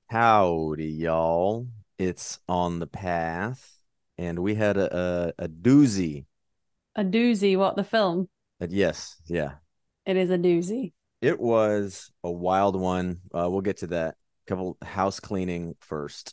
Howdy, y'all. It's on the path, and we had a doozy. A doozy, what the film? Yes, yeah. It is a doozy. It was a wild one. We'll get to that. Couple house cleaning first.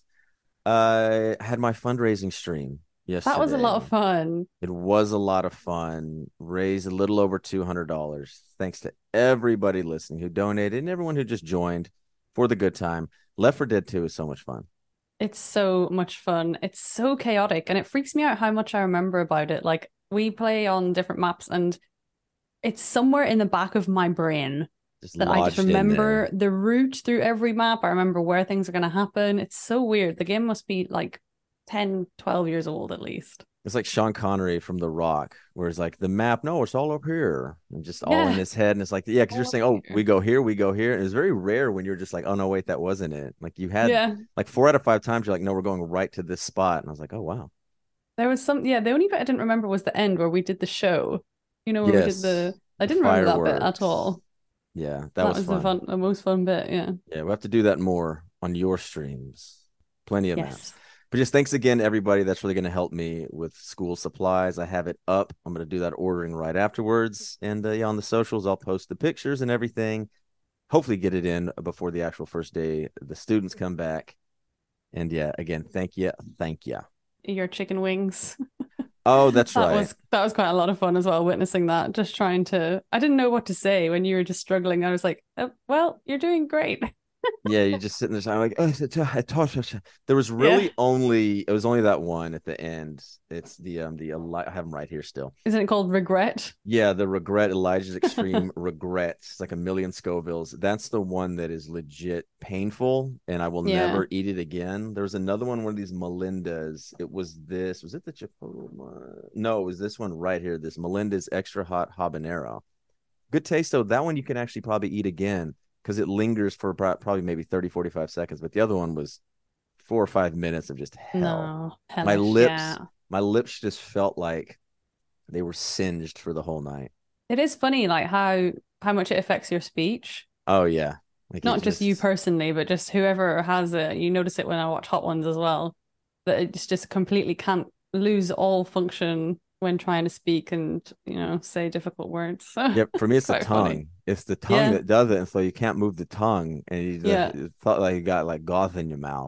I had my fundraising stream That was a lot of yesterday. fun. It was a lot of fun. Raised a little over $200. Thanks to everybody listening who donated and everyone who just joined for the good time. Left 4 Dead 2 is so much fun. It's so much fun. It's so chaotic and it freaks me out how much I remember about it. Like we play on different maps and it's somewhere in the back of my brain Just that I just lodged in there. remember the route through every map. I remember where things are going to happen. It's so weird. The game must be like 10, 12 years old at least. It's like Sean Connery from The Rock, where it's like the map, no, it's all up here, and just all in Yeah, his head. And it's like, yeah, because you're all up saying, oh, here. we go here. And it's very rare when you're just like, oh no, wait, that wasn't it. Like you had Yeah. like 4 out of 5 times, you're like, no, we're going right to this spot. And I was like, oh wow, There was some, yeah, the only bit I didn't remember was the end where we did the show. Where we did yes, I the didn't remember that bit at fireworks. all. Yeah, that That was was fun. the most fun bit. Yeah. Yeah, we'll have to do that more on your streams. Plenty of maps. Yes. But just thanks again, everybody. That's really going to help me with school supplies. I have it up. I'm going to do that ordering right afterwards. And yeah, on the socials, I'll post the pictures and everything. Hopefully, get it in before the actual first day the students come back. And yeah, again, thank you. Thank you. Your chicken wings. Oh, that's right. That was quite a lot of fun as well, witnessing that. Just trying to I didn't know what to say when you were just struggling. I was like, oh, well, you're doing great. Yeah, you're just sitting there. I'm like, oh, I told you. There was Yeah. really only it was only that one at the end. It's the I have them right here still. Isn't it called regret? Yeah, the regret, Elijah's extreme regret. It's like a million Scovilles. That's the one that is legit painful, and I will Yeah. never eat it again. There was another one of these Melinda's. Was it the Chipotle one? No, it was this one right here. This Melinda's extra hot habanero. Good taste though. That one you can actually probably eat again because it lingers for probably maybe 30, 45 seconds. But the other one was 4 or 5 minutes of just hell. No, My hellish. lips, Yeah. my lips just felt like they were singed for the whole night. It is funny like how much it affects your speech. Oh yeah. Like it Not just you just personally, but just whoever has it. You notice it when I watch Hot Ones as well, that it's just completely can't lose all function when trying to speak and, say difficult words. So yep, for me it's it's the quite funny. tongue. It's the tongue Yeah. that does it, and so you can't move the tongue and you just, Yeah. it felt like you got like goth in your mouth.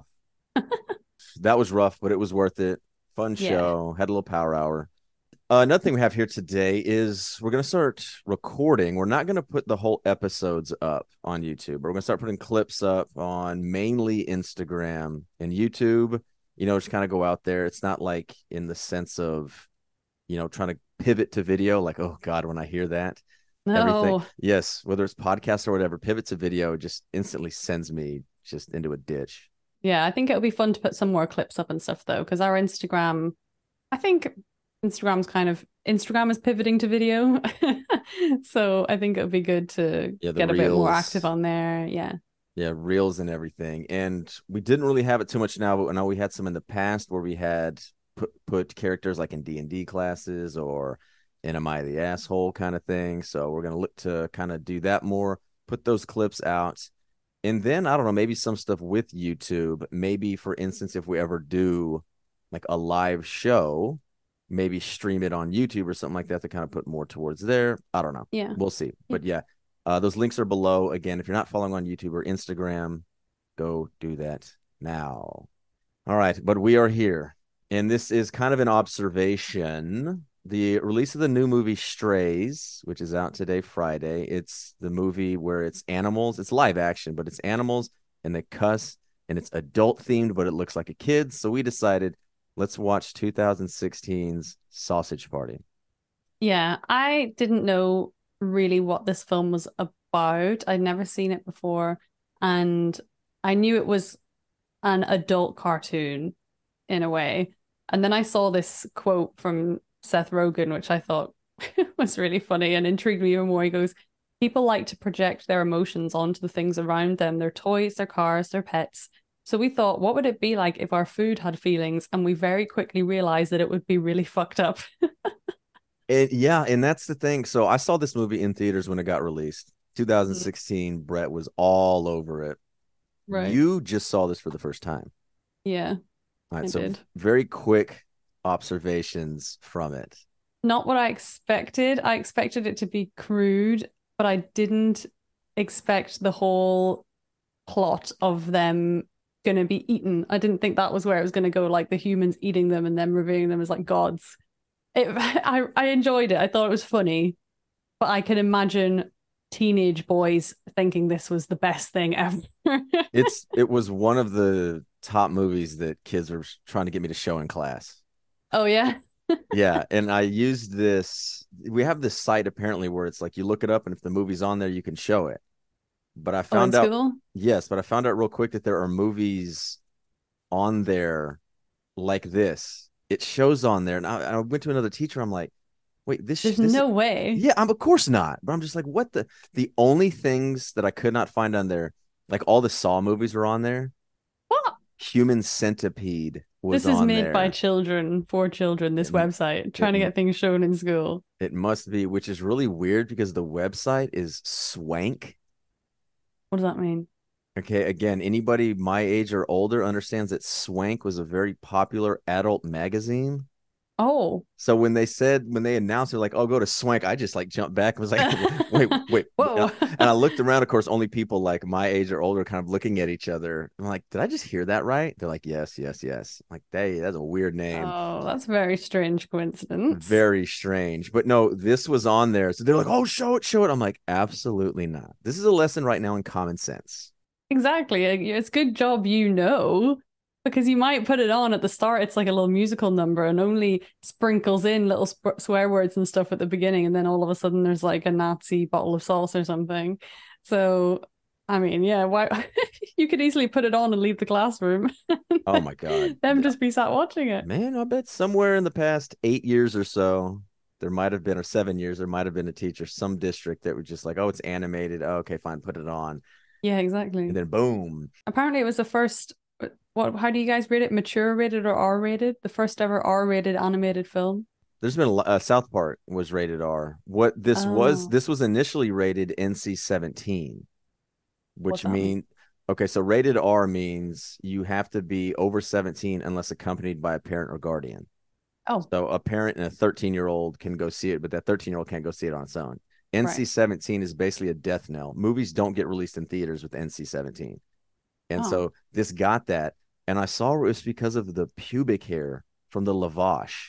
That was rough, but it was worth it. Fun Yeah. show. Had a little power hour. Another thing we have here today is we're going to start recording. We're not going to put the whole episodes up on YouTube. We're going to start putting clips up on mainly Instagram and YouTube. Just kind of go out there. It's not like in the sense of, trying to pivot to video. Like, oh God, when I hear that, everything. No. Yes, whether it's podcast or whatever, pivot to video just instantly sends me just into a ditch. Yeah, I think it'll be fun to put some more clips up and stuff though, because our Instagram, I think Instagram is pivoting to video. So I think it would be good to Yeah, the get a bit more active reels. on there. Yeah. Yeah, reels and everything. And we didn't really have it too much now, but I know we had some in the past where we had put characters like in D&D classes or in Am I the Asshole kind of thing. So we're gonna look to kind of do that more, put those clips out. And then I don't know, maybe some stuff with YouTube. Maybe for instance, if we ever do like a live show, maybe stream it on YouTube or something like that to kind of put more towards there. I don't know. Yeah. We'll see. Yeah. But yeah, those links are below. Again, if you're not following on YouTube or Instagram, go do that now. All right, but we are here. And this is kind of an observation. The release of the new movie Strays, which is out today, Friday. It's the movie where it's animals. It's live action, but it's animals and they cuss and it's adult themed, but it looks like a kid's. So we decided let's watch 2016's Sausage Party. Yeah, I didn't know really what this film was about. I'd never seen it before, and I knew it was an adult cartoon in a way. And then I saw this quote from Seth Rogen, which I thought was really funny and intrigued me even more. He goes, people like to project their emotions onto the things around them, their toys, their cars, their pets. So we thought, what would it be like if our food had feelings? And we very quickly realized that it would be really fucked up. And yeah, and that's the thing. So I saw this movie in theaters when it got released. Mm. 2016, Brett was all over it. Right. You just saw this for the first time. Yeah, All right, I so did. very quick observations from it. Not what I expected. I expected it to be crude, but I didn't expect the whole plot of them going to be eaten. I didn't think that was where it was going to go, like the humans eating them and them reviewing them as like gods. I enjoyed it. I thought it was funny, but I can imagine teenage boys thinking this was the best thing ever. It was one of the top movies that kids were trying to get me to show in class. Oh yeah. Yeah, and I used this. We have this site apparently where it's like you look it up, and if the movie's on there, you can show it. But I Oh, in found out, school? yes, but I found out real quick that there are movies on there like this. It shows on there, and I went to another teacher. I'm like, wait, There's this, no way. yeah, I'm of course not. But I'm just like, what the only things that I could not find on there, like all the Saw movies were on there. What? Human Centipede was This is on made by there. children for children, this It, website, it trying to get things shown in school. it must be, which is really weird because the website is Swank. What does that mean? Okay, again, anybody my age or older understands that Swank was a very popular adult magazine. Oh. So when they announced it, like, "Oh, go to Swank," I just like jumped back and was like, "Wait!" Whoa. And I looked around. Of course, only people like my age or older, kind of looking at each other. I'm like, "Did I just hear that right?" They're like, "Yes, yes, yes." I'm like, "Hey, that's a weird name, Oh, that's a very strange coincidence. very strange." But no, this was on there, so they're like, "Oh, show it, show it." I'm like, "Absolutely not. This is a lesson right now in common sense." Exactly. It's good job you know, because you might put it on at the start. It's like a little musical number and only sprinkles in little swear words and stuff at the beginning. And then all of a sudden there's like a Nazi bottle of sauce or something. So, I mean, yeah, why you could easily put it on and leave the classroom. Oh my God. Them just be sat watching it. Man, I bet somewhere in the past 8 years or so, there might have been, or 7 years, there might have been a teacher, some district that was just like, oh, it's animated. Oh, okay, fine, put it on. Yeah, And exactly. then boom. Apparently it was the first how do you guys rate it? Mature rated or R rated? The first ever R rated animated film. There's been South Park was rated R. Oh, This was initially rated NC-17, what's which that mean? mean, okay, so rated R means you have to be over 17 unless accompanied by a parent or guardian. Oh, So a parent and a 13-year-old can go see it, but that 13-year-old can't go see it on its own. right. NC-17 is basically a death knell. Movies don't get released in theaters with NC-17. And Oh. so this got that. And I saw it was because of the pubic hair from the lavash.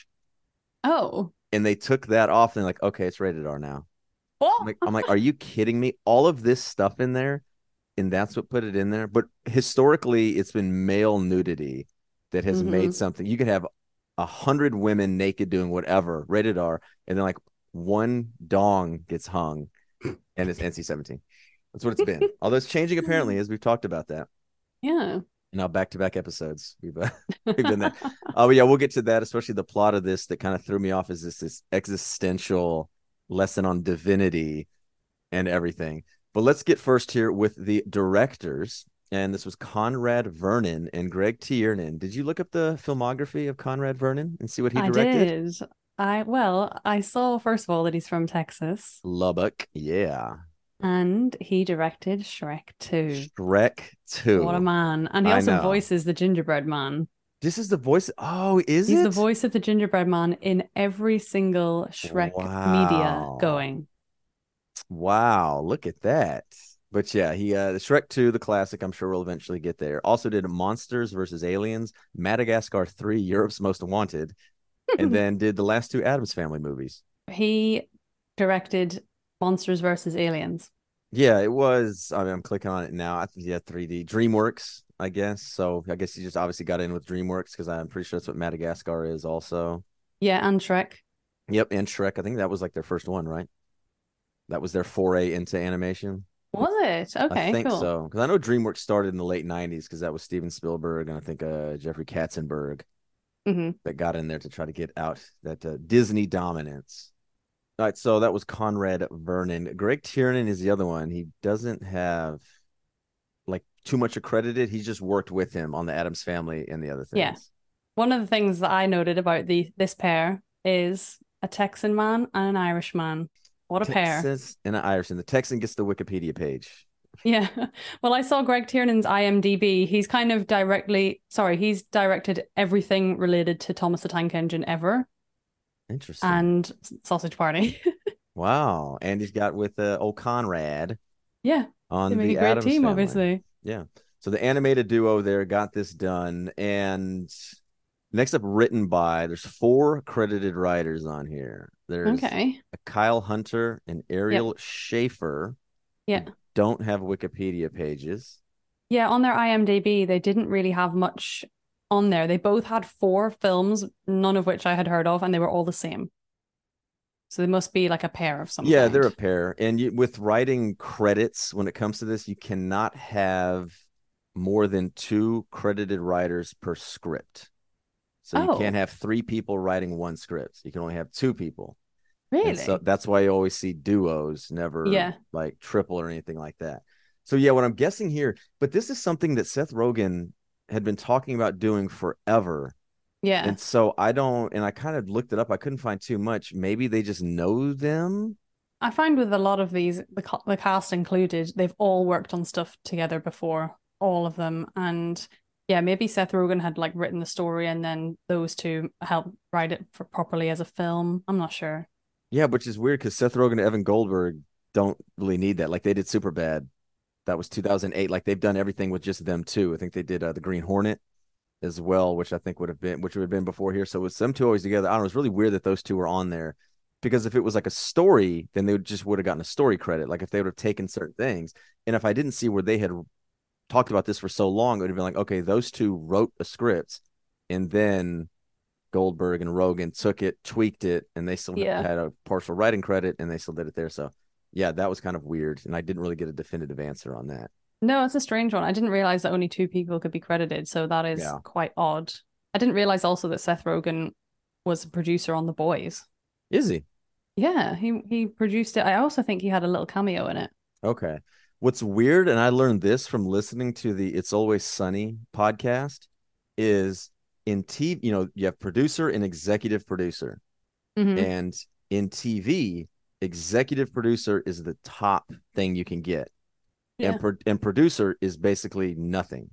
Oh. And they took that off and like, okay, it's rated R now. What? I'm like, are you kidding me? All of this stuff in there, and that's what put it in there. But historically, it's been male nudity that has made Mm-hmm. something. You could have 100 women naked doing whatever, rated R, and then like one dong gets hung, and it's NC-17. That's what it's been. Although it's changing apparently, as we've talked about that. Yeah. Now back to back episodes. We've done that. Oh, but yeah, we'll get to that. Especially the plot of this that kind of threw me off is this existential lesson on divinity and everything. But let's get first here with the directors. And this was Conrad Vernon and Greg Tiernan. Did you look up the filmography of Conrad Vernon and see what he I directed? did. I saw first of all that he's from Texas Lubbock, yeah. and he directed Shrek 2. Shrek What a 2. man. And he I also know. voices the gingerbread man. This is the voice. Oh, is He's the it? voice of the gingerbread man in every single Shrek media Wow. going. Wow, look at that. But yeah, he the Shrek 2, the classic, I'm sure we'll eventually get there. Also did Monsters versus Aliens, Madagascar 3, Europe's Most Wanted, and then did the last two Addams Family movies. He directed Monsters versus Aliens. Yeah, it was. I mean, I'm clicking on it now. I think yeah, 3D DreamWorks, I guess. So I guess he just obviously got in with DreamWorks because I'm pretty sure that's what Madagascar is also. Yeah, and Shrek. Yep, and Shrek. I think that was like their first one, right? That was their foray into animation. Was it? I Okay, think cool. so because I know DreamWorks started in the late '90s because that was Steven Spielberg and I think Jeffrey Katzenberg Hmm. that got in there to try to get out that Disney dominance. All right, so that was Conrad Vernon. Greg Tiernan is the other one. He doesn't have like too much accredited. He's just worked with him on the Addams Family and the other Yeah. things. One of the things that I noted about the this pair is a Texan man and an Irish man. What a pair. Texas and Iverson. The Texan gets the Wikipedia page Yeah. Well, I saw Greg Tiernan's IMDb. He's directed everything related to Thomas the Tank Engine ever Interesting. and Sausage Party. Wow. And he's got with old Conrad Yeah. They on make a the great Addams team, Family. obviously. Yeah. So the animated duo there got this done. And next up, written by, there's four credited writers on here. There's Okay. a Kyle Hunter and Yep. Ariel Schaefer, Yeah. who don't have Wikipedia pages. Yeah, on their IMDb, they didn't really have much on there. They both had four films, none of which I had heard of, and they were all the same. So they must be like a pair of some Yeah, they're kind. a pair. And with writing credits, when it comes to this, you cannot have more than two credited writers per script. So you can't Oh, have three people writing one script. You can only have two people. And so really? that's why you always see duos, never Yeah. like triple or anything like that. So yeah, what I'm guessing here, but this is something that Seth Rogen had been talking about doing forever. Yeah. And so I don't, and I kind of looked it up. I couldn't find too much. Maybe they just know them. I find with a lot of these, the cast included, they've all worked on stuff together before, all of them. And yeah, maybe Seth Rogen had like written the story and then those two helped write it for properly as a film. I'm not sure. Yeah, which is weird because Seth Rogen and Evan Goldberg don't really need that. Like they did Superbad. That was 2008. Like they've done everything with just them too. I think they did the Green Hornet as well, which I think which would have been before here. So with them two always together, I don't know. It's really weird that those two were on there because if it was like a story, then they just would have gotten a story credit. Like if they would have taken certain things. And if I didn't see where they had talked about this for so long, it would have been like, okay, those two wrote a script and then Goldberg and Rogen took it, tweaked it, and they still Yeah. had a partial writing credit and they still did it there. So yeah, that was kind of weird. And I didn't really get a definitive answer on that. No, it's a strange one. I didn't realize that only two people could be credited, so that is Yeah. quite odd. I didn't realize also that Seth Rogen was a producer on The Boys. Is he? Yeah, he produced it. I also think he had a little cameo in it. Okay. What's weird, and I learned this from listening to the It's Always Sunny podcast, is in TV, you have producer and executive producer. Hmm. And in TV, executive producer is the top thing you can get. Yeah. And producer is basically nothing.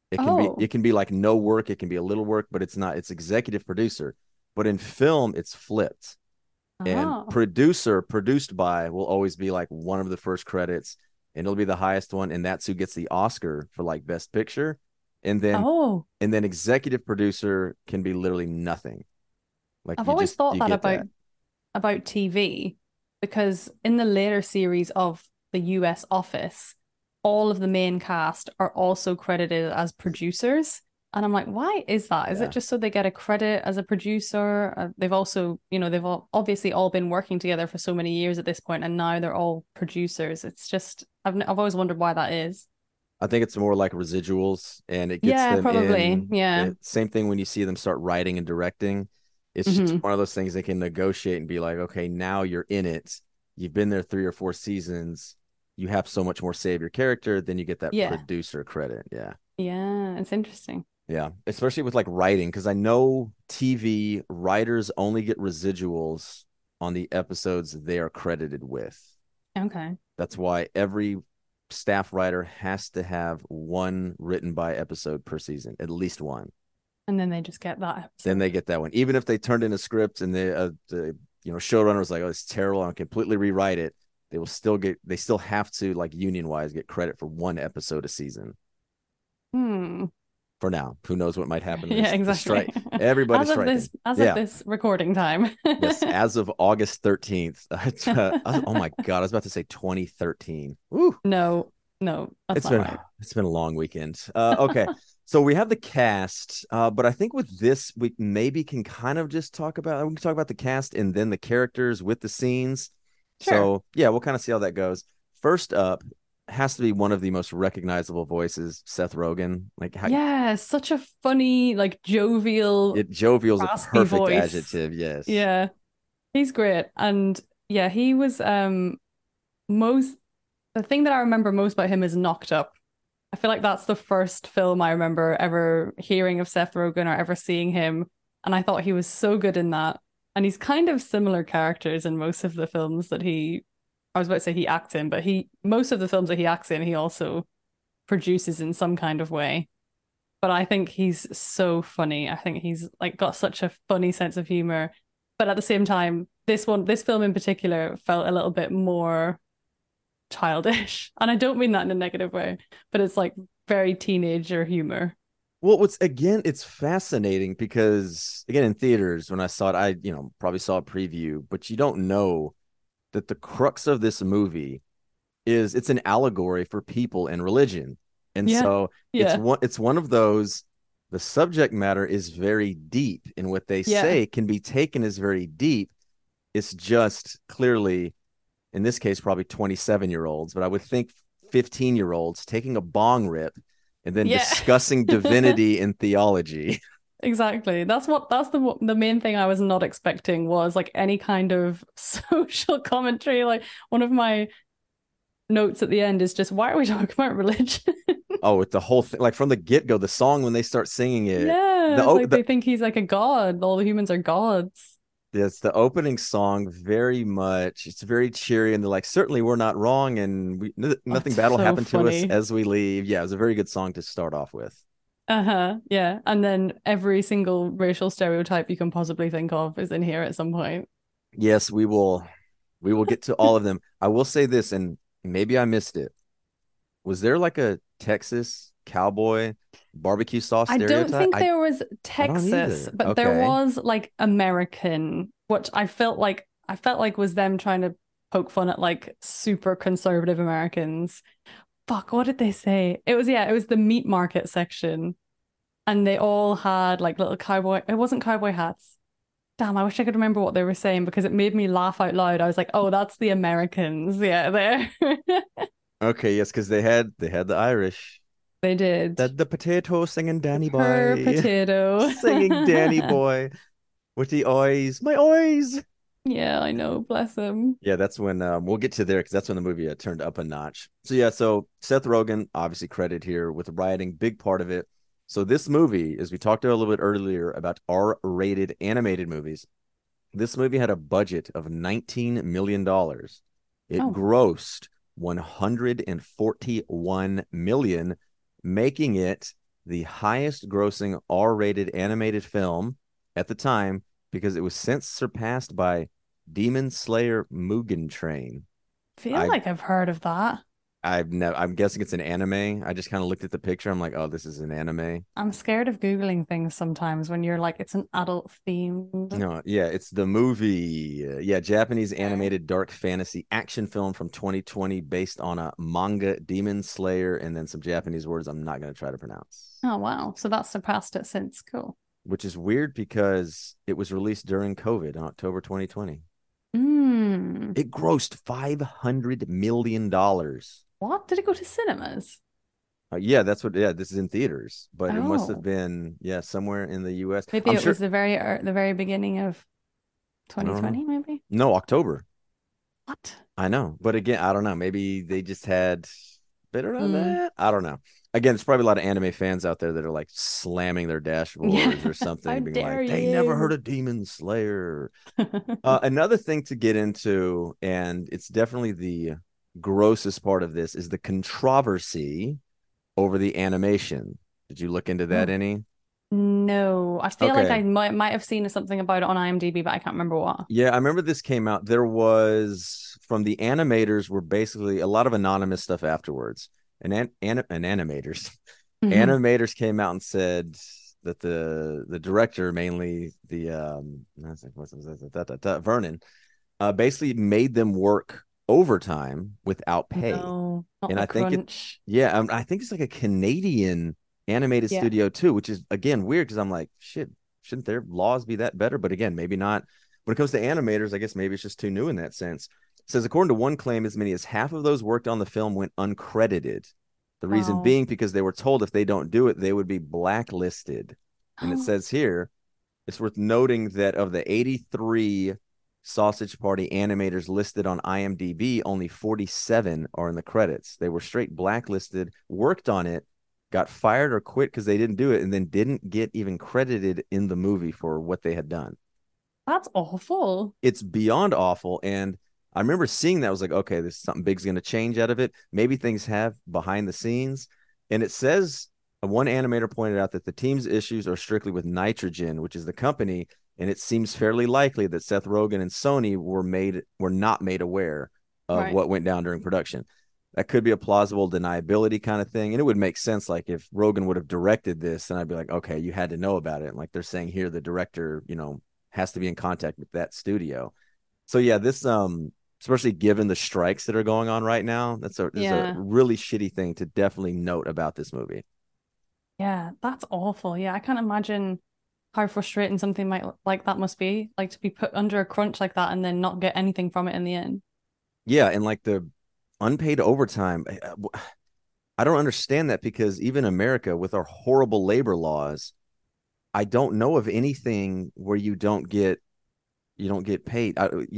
Oh. It can be like no work, it can be a little work, but it's not. It's executive producer. But in film, it's flipped. And Oh. producer produced by will always be like one of the first credits, and it'll be the highest one, and that's who gets the Oscar for like best picture. And then Oh. executive producer can be literally nothing. Like I've always thought you that get that. about TV because in the later series of the US Office, all of the main cast are also credited as producers. And I'm like, why is that? Is it Yeah. just so they get a credit as a producer? They've also, they've all obviously all been working together for so many years at this point, and now they're all producers. It's just, I've always wondered why that is. I think it's more like residuals and it gets Yeah, them probably. in. Yeah. Same thing when you see them start writing and directing. It's just Hmm. one of those things they can negotiate and be like, okay, now you're in it. You've been there 3 or 4 seasons. You have so much more say of your character, then you get that Yeah. producer credit. Yeah. Yeah. It's interesting. Yeah. Especially with like writing, because I know TV writers only get residuals on the episodes they are credited with. Okay. That's why every staff writer has to have one written by episode per season, at least one. And then they just get that Then they episode. get that one, even if they turned in a script and the showrunner was like, "Oh, it's terrible," and completely rewrite it. They still have to like union wise get credit for one episode a season Hmm. for now. Who knows what might happen? Yeah, The exactly. strike. Everybody's striking. As of Yeah. this recording time. Yes. As of August 13th. Oh my God. I was about to say 2013. Woo. No, no, that's not right. It's been a long weekend. Okay. So we have the cast, but I think with this we maybe can kind of just we can talk about the cast and then the characters with the scenes. Sure. So yeah, we'll kind of see how that goes. First up has to be one of the most recognizable voices, Seth Rogen. Like how Yeah, such a funny, like jovial, jovial is a raspy perfect voice. adjective. Yes. Yeah, he's great. And yeah, he was most the thing that I remember most about him is Knocked Up. I feel like that's the first film I remember ever hearing of Seth Rogen or ever seeing him. And I thought he was so good in that. And he's kind of similar characters in most of the films that he I was about to say he acts in, but he most of the films that he acts in, he also produces in some kind of way. But I think he's so funny. I think he's like got such a funny sense of humor. But at the same time, this film in particular felt a little bit more childish. And I don't mean that in a negative way, but it's like very teenager humor. Well, what's again, it's fascinating because again, in theaters, when I saw it, I, probably saw a preview, but you don't know that the crux of this movie is it's an allegory for people and religion. And Yeah. so Yeah. it's one of those, the subject matter is very deep and what they Yeah. say can be taken as very deep. It's just clearly, in this case, probably 27-year-olds, but I would think 15-year-olds taking a bong rip and then Yeah. discussing divinity and theology. Exactly. That's the main thing I was not expecting was like any kind of social commentary. Like one of my notes at the end is just why are we talking about religion? Oh, with the whole thing, like from the get go, the song when they start singing it, Yeah, the it's oh, like they think he's like a god. All the humans are gods. it's the opening song. Very much, it's very cheery, and they're like, "Certainly, we're not wrong, and Oh, nothing it's bad will so happen to us funny. as we leave." Yeah, it was a very good song to start off with. Uh-huh. Yeah. And then every single racial stereotype you can possibly think of is in here at some point. Yes, we will get to all of them. I will say this, and maybe I missed it. Was there like a Texas cowboy barbecue sauce I don't stereotype? think I there was I don't Texas, either. but there Okay. was like American, which I felt like was them trying to poke fun at like super conservative Americans. Fuck, what did they say? It was the meat market section, and they all had like little cowboy. It wasn't cowboy hats. Damn, I wish I could remember what they were saying because it made me laugh out loud. I was like, "Oh, that's the Americans." Yeah, there. Okay, yes, because they had the Irish. They did. That the potato singing Danny Per boy. potato. Singing Danny boy with the eyes. My eyes. Yeah, I know. Bless him. Yeah, that's when we'll get to there because that's when the movie turned up a notch. So yeah, so Seth Rogen obviously credit here with writing, big part of it. So this movie, as we talked a little bit earlier about R-rated animated movies, this movie had a budget of $19 million. It Oh, grossed 141 million, making it the highest grossing R-rated animated film at the time because it was since surpassed by Demon Slayer Mugen Train. feel I like I've heard of that. I'm guessing it's an anime. I just kind of looked at the picture. I'm like, oh, this is an anime. I'm scared of Googling things sometimes when you're like, it's an adult themed. No, yeah, it's the movie. Yeah, Japanese Okay. animated dark fantasy action film from 2020 based on a manga, Demon Slayer, and then some Japanese words I'm not going to try to pronounce. Oh, wow. So that's surpassed it since. Cool. Which is weird because it was released during COVID in October 2020. Hmm. It grossed $500 million. What? Did it go to cinemas? Yeah, that's what. Yeah, this is in theaters, but it must have Oh, been, yeah, somewhere in the U.S. maybe I'm it sure. was the very beginning of I don't know. 2020, maybe? No, October. What? I know, but again, I don't know. Maybe they just had better on Hmm. that. I don't know. Again, there's probably a lot of anime fans out there that are like slamming their Yeah. dashboards or How something, being dare like, "They never heard you? of Demon Slayer." Another thing to get into, and it's definitely the grossest part of this, is the controversy over the animation. Did you look into that Oh, any? no. I feel like I Okay. might have seen something about it on IMDb, but I can't remember what. Yeah, I remember this came out. There was from the animators were basically a lot of anonymous stuff afterwards. And animators, Hmm. animators came out and said that the director, mainly the I was like, what's that, Vernon, basically made them work overtime without pay. No, not And the I think it, crunch. yeah, I think it's like a Canadian animated Yeah. studio too, which is again weird because I'm like, shit, shouldn't their laws be that better? But again, maybe not. When it comes to animators, I guess maybe it's just too new in that sense. It says according to one claim, as many as half of those worked on the film went uncredited. The reason Wow. being because they were told if they don't do it, they would be blacklisted. And it says here, it's worth noting that of the 83 Sausage Party animators listed on IMDb, only 47 are in the credits. They were straight blacklisted, worked on it, got fired or quit because they didn't do it, and then didn't get even credited in the movie for what they had done. That's awful. It's beyond awful. And I remember seeing that. I was like, okay, this is something big's going to change out of it. Maybe things have behind the scenes. And it says one animator pointed out that the team's issues are strictly with Nitrogen, which is the company, and it seems fairly likely that Seth Rogen and Sony were not made aware of Right. what went down during production. That could be a plausible deniability kind of thing. And it would make sense, like if Rogen would have directed this, then I'd be like, okay, you had to know about it. And like they're saying here, the director, has to be in contact with that studio. So yeah, this especially given the strikes that are going on right now, this is a Yeah. really shitty thing to definitely note about this movie. Yeah, that's awful. Yeah, I can't imagine how frustrating something like that must be, like to be put under a crunch like that and then not get anything from it in the end. Yeah, and like the unpaid overtime, I don't understand that because even America with our horrible labor laws, I don't know of anything where you don't get paid.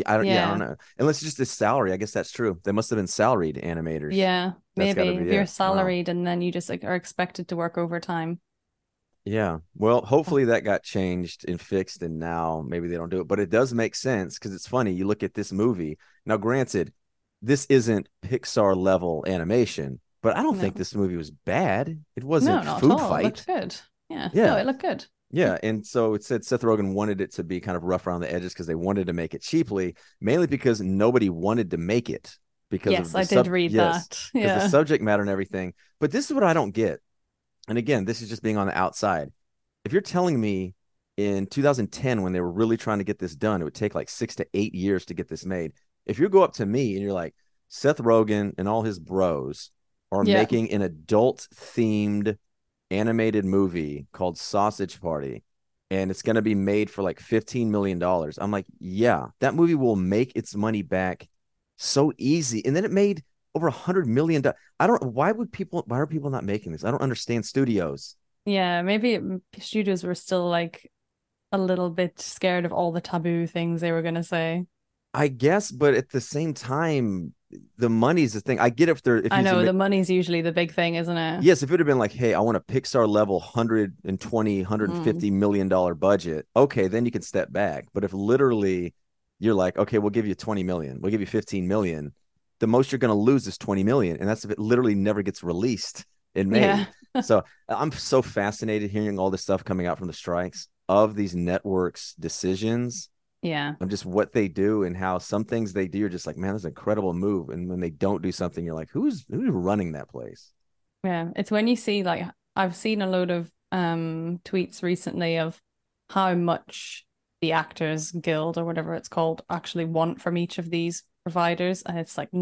I don't Yeah. know. Unless it's just this salary. I guess that's true. They must have been salaried animators. Yeah, That's got to maybe be if you're it. Wow. salaried and then you just like are expected to work overtime. Yeah. Well, hopefully that got changed and fixed, and now maybe they don't do it. But it does make sense because it's funny. You look at this movie. Now, granted, this isn't Pixar level animation, but I don't think No. this movie was bad. It No, wasn't not at Food all. It Fight. looked good. Yeah. No, Yeah. it looked good. Yeah. And so it said Seth Rogen wanted it to be kind of rough around the edges because they wanted to make it cheaply, mainly because nobody wanted to make it because of Yes, I did read yes, that. because the Yeah. subject matter and everything. But this is what I don't get. And again, this is just being on the outside. If you're telling me in 2010, when they were really trying to get this done, it would take like 6 to 8 years to get this made. If you go up to me and you're like, Seth Rogen and all his bros are Yeah. making an adult themed animated movie called Sausage Party, and it's going to be made for like $15 million. I'm like, yeah, that movie will make its money back so easy. And then it made over $100 million. I don't, why are people not making this? I don't understand studios. Yeah, maybe studios were still like a little bit scared of all the taboo things they were gonna say. I guess, but at the same time, the money's the thing. I get if I you know make the money's usually the big thing, isn't it? yes, if it would have been like, hey, I want a Pixar level 120, Mm. $150 million budget, okay, then you can step back. But if literally you're like, okay, we'll give you 20 million, we'll give you 15 million, the most you're going to lose is 20 million. And that's if it literally never gets released and Yeah. made. So I'm so fascinated hearing all this stuff coming out from the strikes of these networks' decisions Yeah. of just what they do and how some things they do, you're just like, man, that's an incredible move. And when they don't do something, you're like, who's running that place? Yeah. It's when you see like I've seen a load of tweets recently of how much the Actors Guild or whatever it's called actually want from each of these providers, and it's like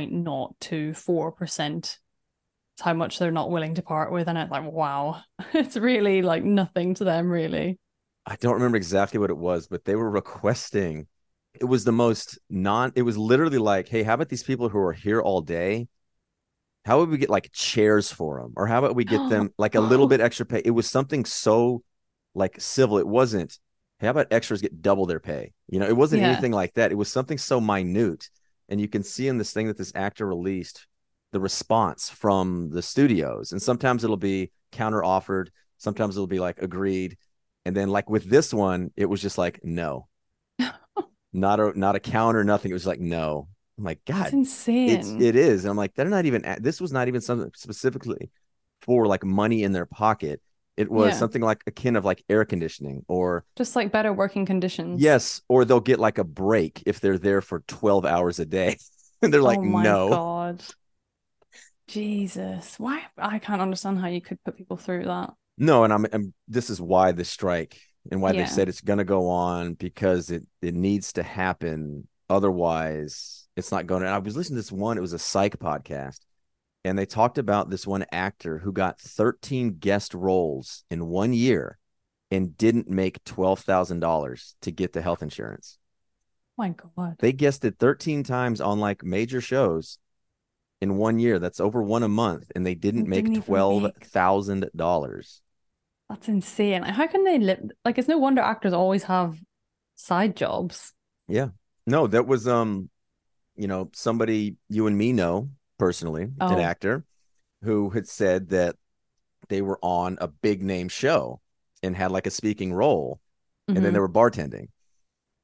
0.024%. It's how much they're not willing to part with, and it's like, wow, it's really like nothing to them, really. I don't remember exactly what it was, but they were requesting. It was the most non. It was literally like, hey, how about these people who are here all day? How would we get like chairs for them, or how about we get them like a little bit extra pay? It was something so like civil. It wasn't. Hey, how about extras get double their pay? It wasn't Yeah. anything like that. It was something so minute, and you can see in this thing that this actor released the response from the studios, and sometimes it'll be counter offered, sometimes it'll be like agreed, and then like with this one, it was just like no, not a counter, nothing. It was like no. I'm like, That's God, it's insane. it is. And I'm like, they're not even. This was not even something specifically for like money in their pocket. It was Yeah. something like akin of like air conditioning, or Just like better working conditions. yes, or they'll get like a break if they're there for 12 hours a day. And they're like, Oh my no. God. Jesus. Why? I can't understand how you could put people through that. No, and this is why the strike and why they Yeah. said it's going to go on because it needs to happen. Otherwise, it's not going to. I was listening to this one, it was a psych podcast, and they talked about this one actor who got 13 guest roles in 1 year and didn't make $12,000 to get the health insurance. Oh my God. They guested 13 times on like major shows in 1 year. That's over one a month, and they didn't And make didn't even make $12,000. that's insane. Like, how can they live? Like, it's no wonder actors always have side jobs. Yeah. No, that was somebody you and me know personally, an Oh. actor who had said that they were on a big name show and had like a speaking role, and then they Hmm. were bartending.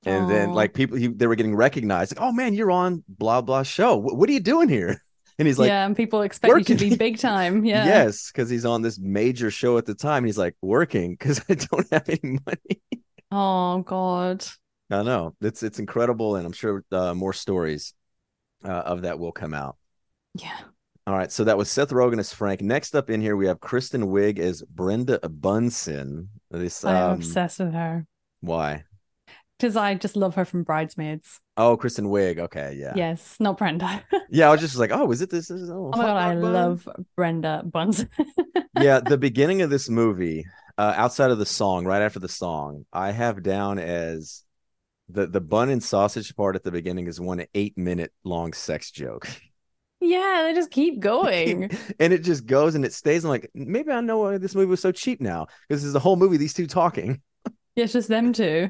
And then Oh, like people, they were getting recognized. Like, oh man, you're on blah blah show. What are you doing here? And he's like, yeah, and people expect you to working. be big time. Yeah. Yes, because he's on this major show at the time. He's like, working because I don't have any money. Oh God. I know it's incredible, and I'm sure more stories of that will come out. Yeah. All right, so that was Seth Rogen as Frank. Next up in here, we have Kristen Wiig as Brenda Bunsen. This I am obsessed with her why? because I just love her from Bridesmaids. Oh, Kristen Wiig. Okay, yeah, Yes, not Brenda. yeah. I was just like, oh, is it this? Is oh, Oh my hot God, I dog bun? love Brenda Bunsen. Yeah, the beginning of this movie, outside of the song, right after the song, I have down as the bun and sausage part at the beginning is one 8 minute long sex joke. Yeah, they just keep going. And it just goes and it stays. I'm like, maybe I know why this movie was so cheap now because this is the whole movie, these two talking. Yeah, it's just them two.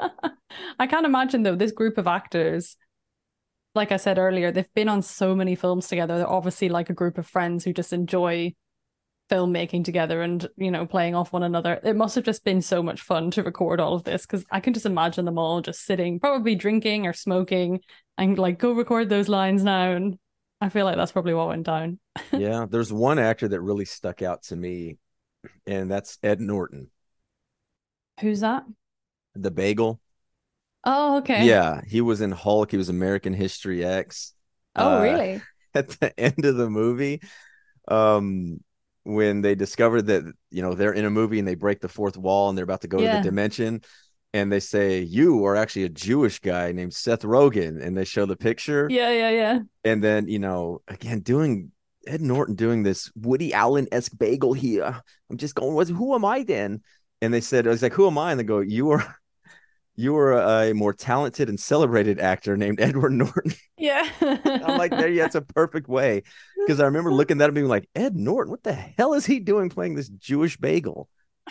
I can't imagine though, this group of actors, like I said earlier, they've been on so many films together. They're obviously like a group of friends who just enjoy filmmaking together and, playing off one another. It must have just been so much fun to record all of this because I can just imagine them all just sitting, probably drinking or smoking, and like, go record those lines now. And I feel like that's probably what went down. Yeah, there's one actor that really stuck out to me, and that's Ed Norton, Who's that? the bagel. Oh, okay. Yeah, he was in Hulk. He was American History X. Oh, Uh, really? at the end of the movie, um, when they discovered that they're in a movie and they break the fourth wall and they're about to go to the Yeah. dimension, and they say you are actually a Jewish guy named Seth Rogen, and they show the picture, Yeah, yeah, yeah. and then again doing Ed Norton doing this Woody Allen esque bagel here. I'm just going, who am I then? And they said, I was like, who am I? And they go, you are a more talented and celebrated actor named Edward Norton. Yeah. I'm like, there, yeah, it's a perfect way. Because I remember looking at that and being like, Ed Norton, what the hell is he doing playing this Jewish bagel?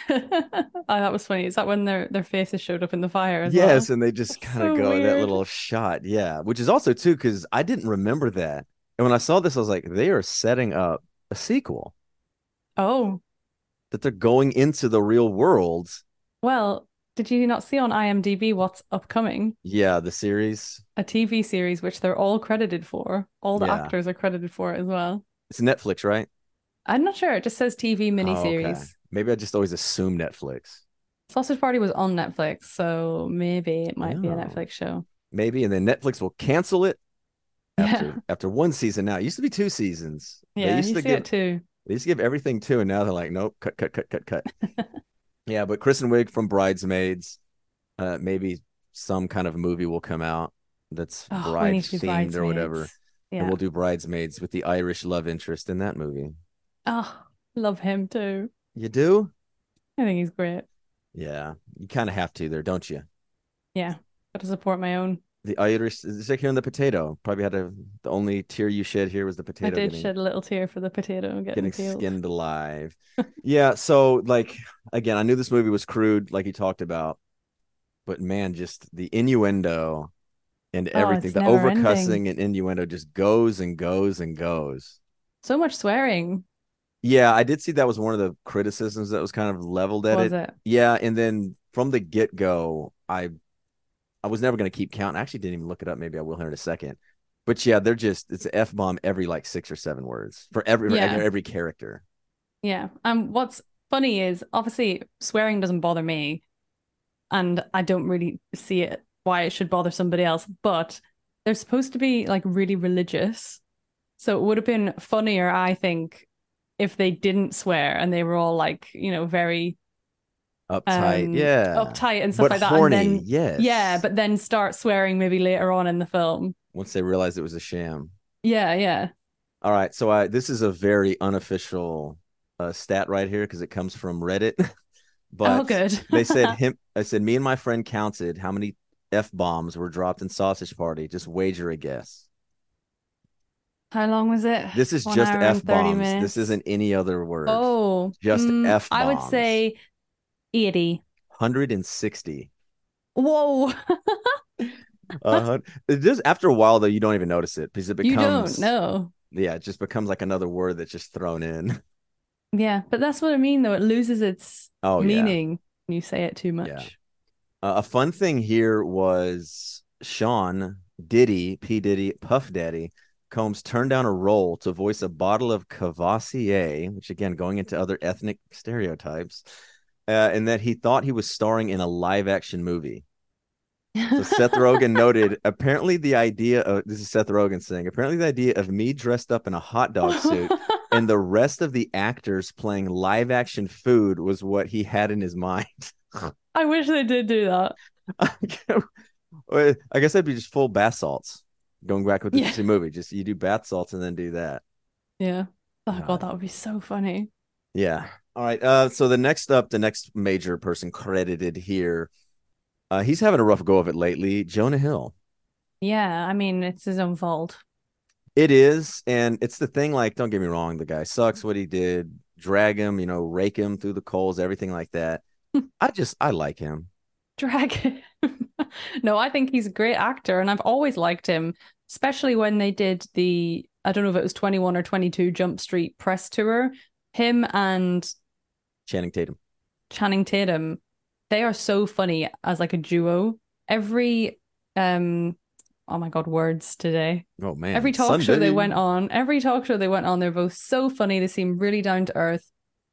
Oh, that was funny. Is that when their faces showed up in the fire as well? Yes, and they just That's kind of so go that weird. little shot. Yeah, which is also too, because I didn't remember that. And when I saw this, I was like, they are setting up a sequel Oh, that they're going into the real world. well, did you not see on IMDb what's upcoming? Yeah, the series. A TV series which they're all credited for. All the Yeah, actors are credited for it as well. it's Netflix, right? I'm not sure. It just says TV Oh, okay. miniseries. Maybe I just always assume Netflix. Sausage Party was on Netflix, so maybe it might be a Oh, Netflix show. maybe, and then Netflix will cancel it Yeah. after one season. Now it used to be 2 seasons. They Yeah, used you to see give it too. they used to give everything two, and now they're like, nope, cut, cut, cut, cut, cut. Yeah, but Kristen Wiig from Bridesmaids, maybe some kind of movie will come out that's Oh, we bride need to do themed or whatever, Bridesmaids. and Yeah. we'll do Bridesmaids with the Irish love interest in that movie. Oh, love him too. You do? I think he's great. Yeah, you kind of have to there, don't you? Yeah. Got to support my own. The Irish is like here in the potato. Probably had the only tear you shed here was the I potato did getting shed a little tear for the potato getting getting peeled. skinned alive. Yeah, so like again, I knew this movie was crude, like he talked about, but man, just the innuendo and Oh, everything, it's the never ending. overcussing and innuendo just goes and goes and goes. So much swearing, Yeah, I did see that was one of the criticisms that was kind of leveled at was it. it? Yeah, and then from the get go, I was never going to keep count. I actually didn't even look it up. Maybe I will here in a second. But yeah, it's an F bomb every like 6 or 7 words for Yeah. every character. Yeah. What's funny is obviously swearing doesn't bother me, and I don't really see it why it should bother somebody else, but they're supposed to be like really religious. So it would have been funnier, I think, if they didn't swear and they were all like, very Uptight, yeah. uptight and stuff But like that. And horny, then yeah, yes. but then start swearing maybe later on in the film. Once they realized it was a sham. Yeah, yeah. All right, so I this is a very unofficial stat right here because it comes from Reddit. Oh, But good. they said him. I said me and my friend counted how many f bombs were dropped in Sausage Party. Just wager a guess. How long was it? This is One just hour f and 30 bombs. This minutes. isn't any other word. Oh, Just f I would bombs. say 80. 160. Whoa. It just after a while though, you don't even notice it because it You don't becomes know. yeah, it just becomes like another word that's just thrown in. Yeah, but that's what I mean, though. It loses its Oh yeah, meaning when you say it too yeah. much. A fun thing here was Sean Diddy, P. Diddy, Puff Daddy Combs turned down a role to voice a bottle of Cavassier, which again, going into other ethnic stereotypes, and that he thought he was starring in a live action movie. So Seth Rogen noted, apparently the idea of this is Seth Rogen saying, apparently the idea of me dressed up in a hot dog suit and the rest of the actors playing live action food was what he had in his mind. I wish they did do that. I guess that'd be just full bath salts. Going back with Yeah. the movie, just you do bath salts and then do that. Yeah. Oh God, God. that would be so funny. Yeah. All right. So the next major person credited here, he's having a rough go of it lately. Jonah Hill. Yeah, I mean, it's his own fault. It is, and it's the thing. Like, don't get me wrong, the guy sucks. What he did, drag him, rake him through the coals, everything like that. I like him. Drag him. No, I think he's a great actor, and I've always liked him, especially when they did I don't know if it was 21 or 22 Jump Street press tour. Him and Channing Tatum. Channing Tatum, they are so funny as like a duo. Every oh my God, words today. Oh man, Every talk show they went on, they're both so funny. They seem really down to earth.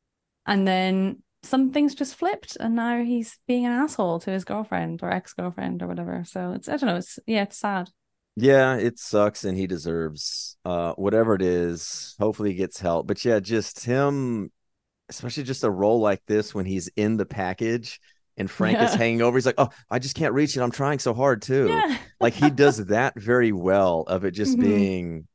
And then some things just flipped, and now he's being an asshole to his girlfriend or ex-girlfriend or whatever. So it's, I don't know, it's sad. Yeah, it sucks, and he deserves whatever it is. Hopefully, he gets help. But yeah, just him, especially just a role like this when he's in the package and Frank is Yeah. hanging over. He's like, "Oh, I just can't reach it. I'm trying so hard too." Yeah. Like he does that very well. Of it just Hmm. being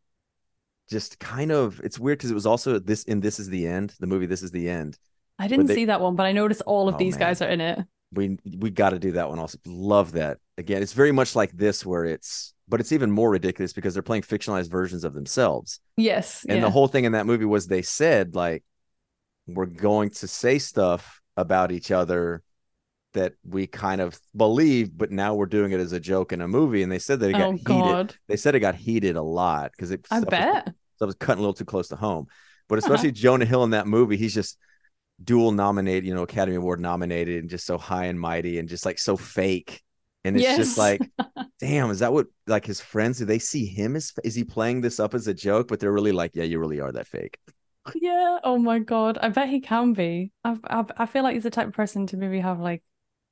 just kind of. It's weird because it was also This Is the End, the movie This Is the End, I where didn't they. see that one, but I noticed all of Oh these man, guys are in it. we got to do that one also. Love that. Again, it's very much like this where but it's even more ridiculous because they're playing fictionalized versions of themselves. Yes, And the yeah. whole thing in that movie was they said like we're going to say stuff about each other that we kind of believe, but now we're doing it as a joke in a movie. And they said that it got Oh heated. God. They said it got heated a lot because I bet. stuff was cutting a little too close to home. But Uh-huh. especially Jonah Hill in that movie, he's just dual nominated, Academy Award nominated, and just so high and mighty and just like so fake. And it's just Yes. like, damn, is that what like his friends do they see him as is he playing this up as a joke? But they're really like, yeah, you really are that fake. Yeah. Oh my God. I bet he can be. I feel like he's the type of person to maybe have like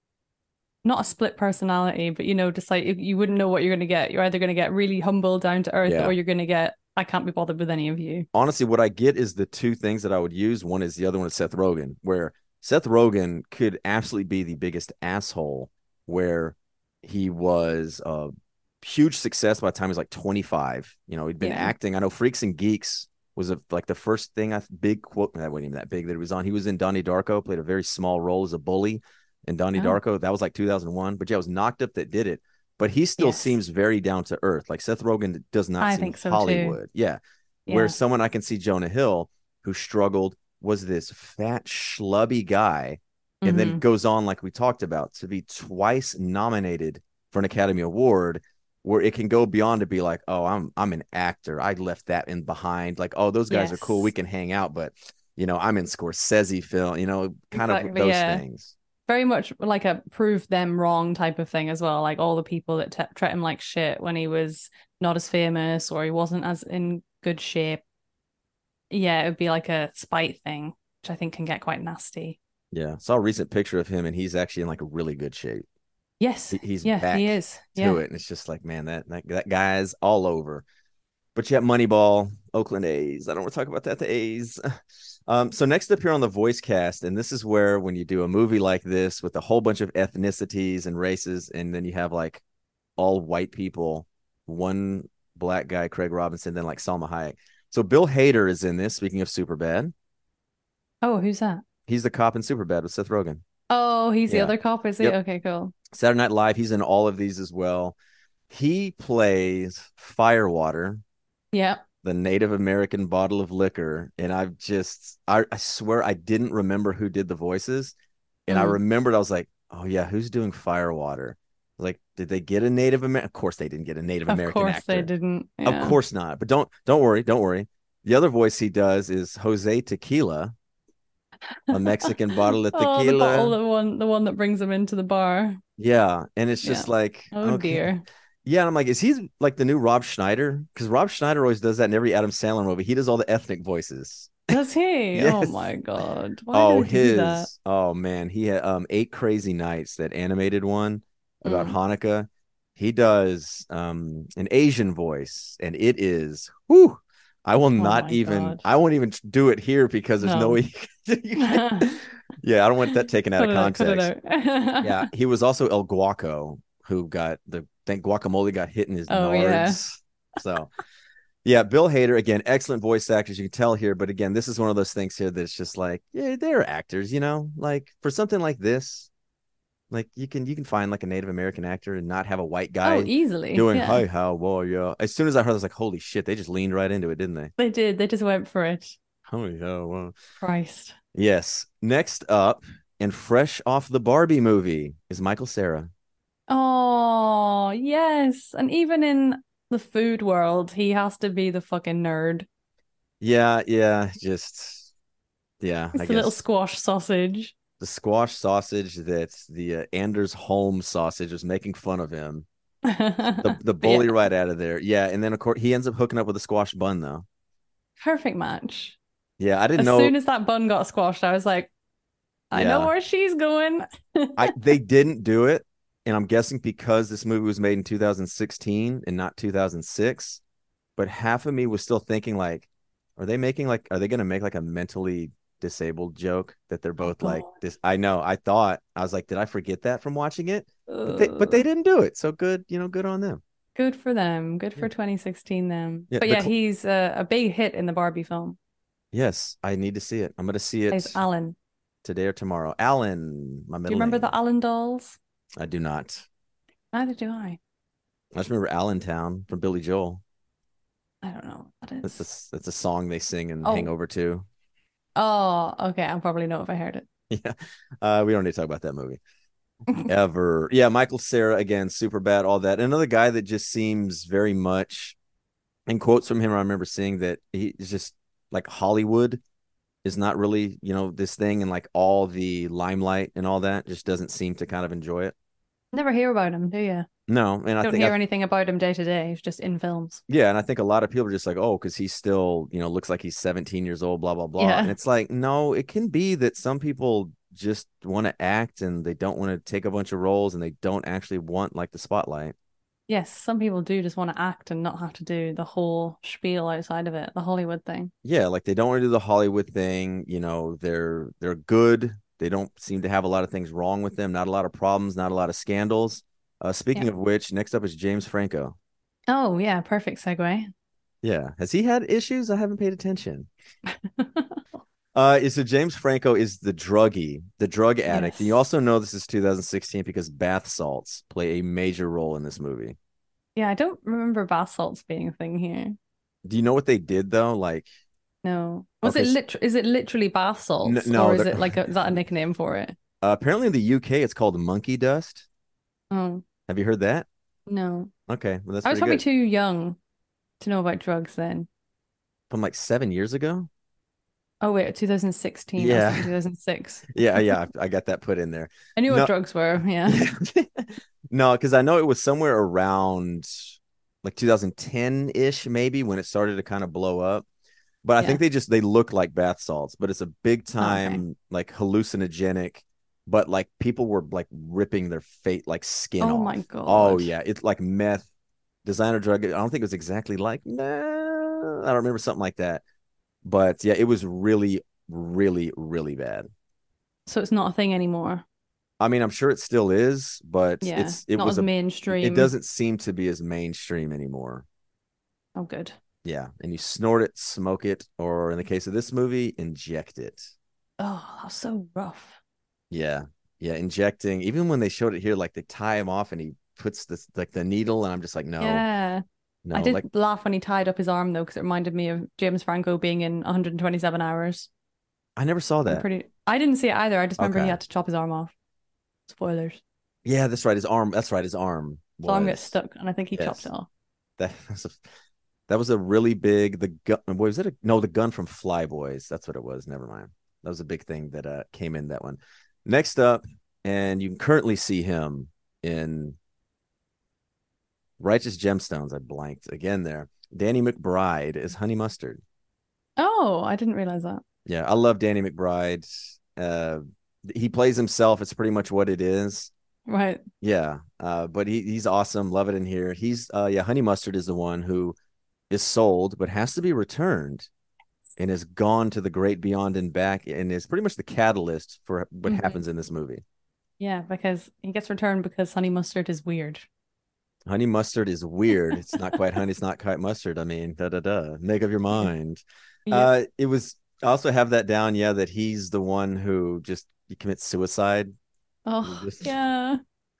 not a split personality, but just like if you wouldn't know what you're going to get. You're either going to get really humble, down to earth, Yeah. or you're going to get I can't be bothered with any of you. Honestly, what I get is the two things that I would use. One is the other one is Seth Rogen, where Seth Rogen could absolutely be the biggest asshole, where he was a huge success by the time he was like 25. He'd been Yeah. acting. I know Freaks and Geeks was like the first thing big quote that wasn't even that big that he was on. He was in Donnie Darko, played a very small role as a bully in Donnie Oh, Darko. That was like 2001. But yeah, it was Knocked Up that did it. But he still yes. seems very down to earth. Like Seth Rogen does not I seem think so too. Hollywood. Yeah. Whereas Yeah. someone I can see Jonah Hill who struggled was this fat schlubby guy and then Hmm. goes on like we talked about to be twice nominated for an Academy Award where it can go beyond to be like, oh, I'm an actor. I left that in behind. Like, oh, those guys are cool. We Yes. can hang out, but I'm in Scorsese film, kind of Exactly. those Yeah. things. Very much like a prove them wrong type of thing as well. Like all the people that treat him like shit when he was not as famous or he wasn't as in good shape. Yeah, it would be like a spite thing, which I think can get quite nasty. Yeah. Saw a recent picture of him and he's actually in like a really good shape. Yes. He's Yeah, he back is. to Yeah. it. And it's just like, man, that guy's all over. But yet Moneyball, Oakland A's. I don't want to talk about that. The A's. So next up here on the voice cast, and this is where when you do a movie like this with a whole bunch of ethnicities and races, and then you have like all white people, one black guy, Craig Robinson, then like Salma Hayek. So Bill Hader is in this. Speaking of Superbad, Oh, who's that? he's the cop in Superbad with Seth Rogen. Oh, he's the Yeah. other cop, is he? Yep. Okay, cool. Saturday Night Live. He's in all of these as well. He plays Firewater, Yeah. the Native American bottle of liquor. And I swear I didn't remember who did the voices. And I Mm. remembered, I was like, oh yeah, who's doing Firewater? Like, did they get a Native American? Of course they didn't get a Native Of American course they actor. didn't. Of Yeah. course not. But don't worry, don't worry. The other voice he does is Jose Tequila, a Mexican bottle of Oh, the bottle, tequila. the one that brings him into the bar. Yeah, and it's Yeah. just like, Oh okay. dear. Yeah, and I'm like, is he like the new Rob Schneider? Because Rob Schneider always does that in every Adam Sandler movie. He does all the ethnic voices. Does he? Oh Yes. my God. Why do Oh, they do that? oh man, he had Eight Crazy Nights, that animated one about Mm. Hanukkah. He does an Asian voice, and it is whoo. Oh my God. I won't even do it here because there's no No. way you can. Yeah, I don't want that taken out of Cut it context. Yeah, out. he was also El Guaco, who got the think guacamole got hit in his Oh yeah. nards. So yeah, Bill Hader again, excellent voice actors. You can tell here, but again, this is one of those things here that's just like, yeah, they're actors, you know. Like for something like this, like you can find like a Native American actor and not have a white Oh, guy easily. doing Yeah. hi how well yeah. As soon as I heard, I was like, holy shit, they just leaned right into it, didn't they? They did. They just went for it. Holy hell, wow. Christ. Yes. Next up, and fresh off the Barbie movie, is Michael Cera. Oh, yes. And even in the food world, he has to be the fucking nerd. Yeah, yeah, just yeah, I It's the little guess squash sausage. the squash sausage that the Anders Holm sausage was making fun of him. The But yeah, bully right out of there. Yeah, and then of course he ends up hooking up with a squash bun though. perfect match. Yeah, I didn't As know. soon as that bun got squashed, I was like, I know Yeah, where she's going. I they didn't do it, and I'm guessing because this movie was made in 2016 and not 2006. But half of me was still thinking like, are they gonna make like a mentally disabled joke that they're Oh both like God. this? I know. I was like, did I forget that from watching it? But they Uh, didn't do it. So good, good on them. Good for them. Good Yeah. for 2016 them. Yeah. But yeah, he's a big hit in the Barbie film. Yes, I need to see it. I'm gonna see Plays it Alan. today or tomorrow. Alan, my Do you middle remember the name. Alan dolls? I do not. Neither do I. I just remember Allentown from Billy Joel. I don't know what that is. That's a song they sing in Oh, Hangover 2. oh, okay. I'll probably know if I heard it. Yeah. We don't need to talk about that movie ever. Yeah, Michael Cera again, super bad, all that. Another guy that just seems very much in quotes from him. I remember seeing that he is just like Hollywood is not really, this thing, and like all the limelight and all that just doesn't seem to kind of enjoy it. Never hear about him, do you? No, and Don't hear anything about him day to day. He's just in films. yeah, and I think a lot of people are just like, oh, because he's still, looks like he's 17 years old, blah, blah, blah. And Yeah. it's like, no, it can be that some people just want to act and they don't want to take a bunch of roles and they don't actually want like the spotlight. Yes, some people do just want to act and not have to do the whole spiel outside of it, the Hollywood thing. Yeah, like they don't want to do the Hollywood thing. They're good. They don't seem to have a lot of things wrong with them, not a lot of problems, not a lot of scandals. Yeah. Speaking of which, next up is James Franco. Oh, yeah, perfect segue. Yeah. Has he had issues? I haven't paid attention. So James Franco is the druggie, the drug addict. And you Yes. also know this is 2016 because bath salts play a major role in this movie. Yeah, I don't remember bath salts being a thing here. Do you know what they did though? Like, No. okay, Is it literally bath salts or no, is it like is that a nickname for it? apparently in the UK it's called monkey dust. Oh, Have you heard that? no. Okay, well that's I was pretty probably good. too young to know about drugs then. From like 7 years ago. Oh wait, 2016. I was thinking Yeah, 2006. yeah. I got that put in there. I knew what No, drugs were. Yeah. yeah. No, because I know it was somewhere around like 2010 ish, maybe when it started to kind of blow up. But I think Yeah. they look like bath salts, but it's a big Oh, okay. time like hallucinogenic. But like people were like ripping their fate like skin Oh my off. Oh God. yeah, it's like meth, designer drug. I don't think it was exactly like nah, I don't remember something like that. But yeah, it was really, really, really bad. So it's not a thing anymore. I mean, I'm sure it still is, but Yeah. it Not was as it mainstream. doesn't seem to be as mainstream anymore. Oh, good. Yeah, and you snort it, smoke it, or in the case of this movie, inject it. Oh, that's so rough. Yeah, yeah, injecting. Even when they showed it here, like they tie him off and he puts this like the needle, and I'm just like, no, Yeah. I no, like did laugh when he tied up his arm though, because it reminded me of James Franco being in 127 hours. I never saw that. I didn't see it either. I just remember he Okay, had to chop his arm off. Spoilers. yeah, that's right. His arm. That's right. His arm His arm gets was stuck, and I think he chopped it yes. off. That was a that was a really big the gun. Boy, was it a no the gun from Fly Boys? That's what it was. Never mind. That was a big thing that came in that one. Next up, and you can currently see him in Righteous Gemstones. I blanked again there. Danny McBride is Honey Mustard. Oh, I didn't realize that. Yeah, I love Danny McBride. Uh, he plays himself. It's pretty much what it is. Right. Yeah, but he's awesome. Love it in here. He's yeah, Honey Mustard is the one who is sold but has to be returned and is gone to the great beyond and back and is pretty much the catalyst for what Mhm. happens in this movie. Yeah, because he gets returned because honey mustard is weird. Honey mustard is weird. It's not quite honey. It's not quite mustard. I mean, da da da. Make up your Yeah. mind. Yep. It was. I also have that down. Yeah, that he's the one who just he commits suicide. He Oh, just yeah.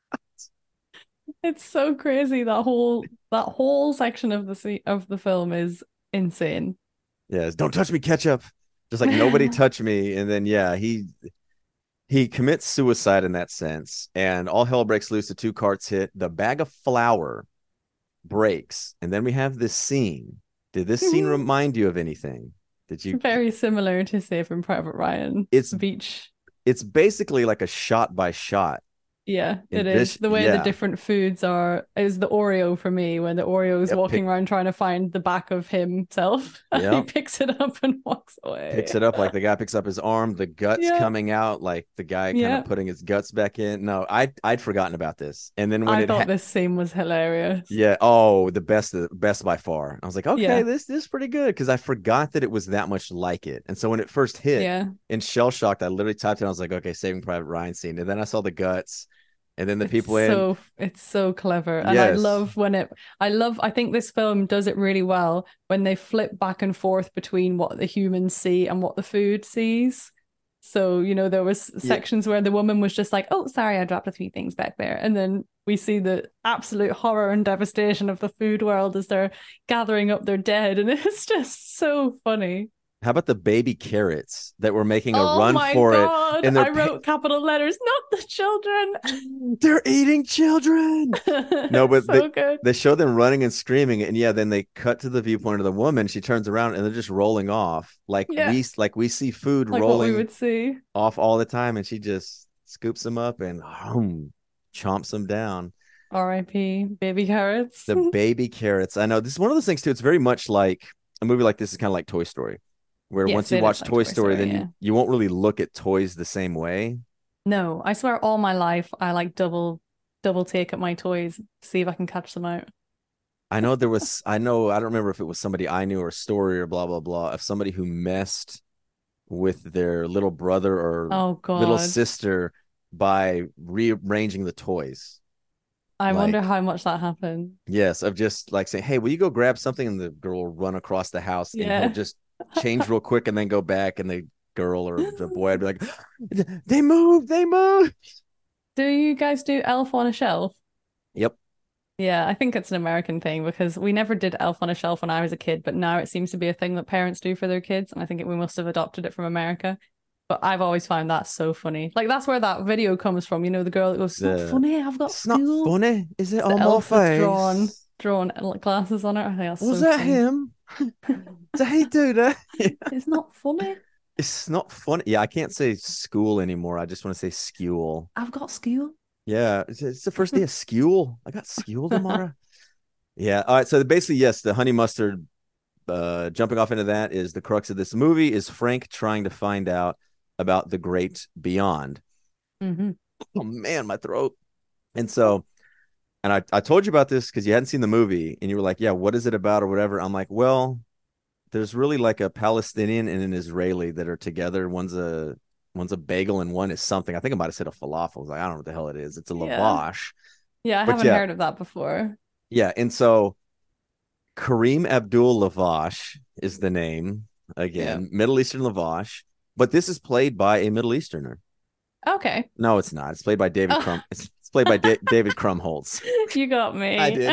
It's so crazy. That whole section of the film is insane. yeah. Don't touch me, ketchup. Just like nobody touch me. And then yeah, he commits suicide in that sense, and all hell breaks loose. The two carts hit. The bag of flour breaks, and then we have this scene. Did this scene remind you of anything? Did you? Very similar to Saving Private Ryan. It's Beach. it's basically like a shot by shot Yeah, in it is. this. The way the Yeah, different foods are is the Oreo for me when the Oreo is yep. walking around trying to find the back of himself. He Yep. picks it up and walks Picks away. it up like the guy picks up his arm, the guts Yeah, coming out, like the guy kind of yeah. putting his guts back in. No, I'd forgotten about this, and then when I it thought this scene was hilarious. yeah, oh, the best by far. I was like, okay, Yeah, this is pretty good because I forgot that it was that much like it. And so when it first hit yeah. in shell shocked, I literally typed it. I was like, okay, Saving Private Ryan scene, and then I saw the guts, and then the It's people in. so it's so clever. And I Yes, love when it I think this film does it really well when they flip back and forth between what the humans see and what the food sees. So, there was yeah, sections where the woman was just like, "Oh, sorry, I dropped a few things back there." And then we see the absolute horror and devastation of the food world as they're gathering up their dead, and it's just so funny. how about the baby carrots that were making a Oh run my for it, God. and I wrote capital letters, not the children. they're eating children. No, but So good. they show them running and screaming, and yeah, then they cut to the viewpoint of the woman. She turns around, and they're just rolling off, Yeah, like we see food like what we rolling would see. off all the time, and she just scoops them up and chomps them down. R.I.P. Baby carrots. The baby carrots. I know this is one of those things too. It's very much like a movie like this is kind of like Toy Story, where once Yes, you it is watch like Toy Toy Story, Story, then yeah. you won't really look at toys the same way. No, I swear all my life I like double take at my toys, see if I can catch them out. I know, I don't remember if it was somebody I knew or a story or blah, blah, blah, of somebody who messed with their little brother or Oh little God. sister by rearranging the toys. I wonder Like, how much that happened. yes, of just like saying, hey, will you go grab something? And the girl will run across the house and he'll Yeah. just change real quick and then go back. And the girl or the boy would be like, they moved, they moved. Do you guys do Elf on a Shelf? Yep. Yeah, I think it's an American thing because we never did Elf on a Shelf when I was a kid, but now it seems to be a thing that parents do for their kids, and I think we must have adopted it from America. But I've always found that so funny. Like that's where that video comes from, the girl that goes, "It's not The funny, I've got It's not school." funny. Is it It's the on my elf with drawn face? drawn glasses on it. I think that's Was so that funny. him? Did he do that? It's not funny. It's not funny. Yeah, I can't say school anymore. I just want to say skewel. I've got school. Yeah, it's the first day of skewel. I got skewel tomorrow. Yeah. All right. So basically, yes, the honey mustard. Jumping off into that is the crux of this movie is Frank trying to find out about the great beyond. Hmm. Oh man, my throat. And so, and I told you about this because you hadn't seen the movie, and you were like, "Yeah, what is it about?" or whatever. I'm like, "Well, there's really like a Palestinian and an Israeli that are together. One's a bagel and one is something. I think I might have said a falafel. I was like, I don't know what the hell it is. It's a Yeah. lavash. Yeah, I But haven't yeah, heard of that before. yeah. And so Kareem Abdul Lavash is the name. Yeah. Again, Middle Eastern Lavash. But this is played by a Middle Easterner. Okay. No, it's not. It's played by David Oh, Crumb. It's played by David Krumholtz. you got I me. did.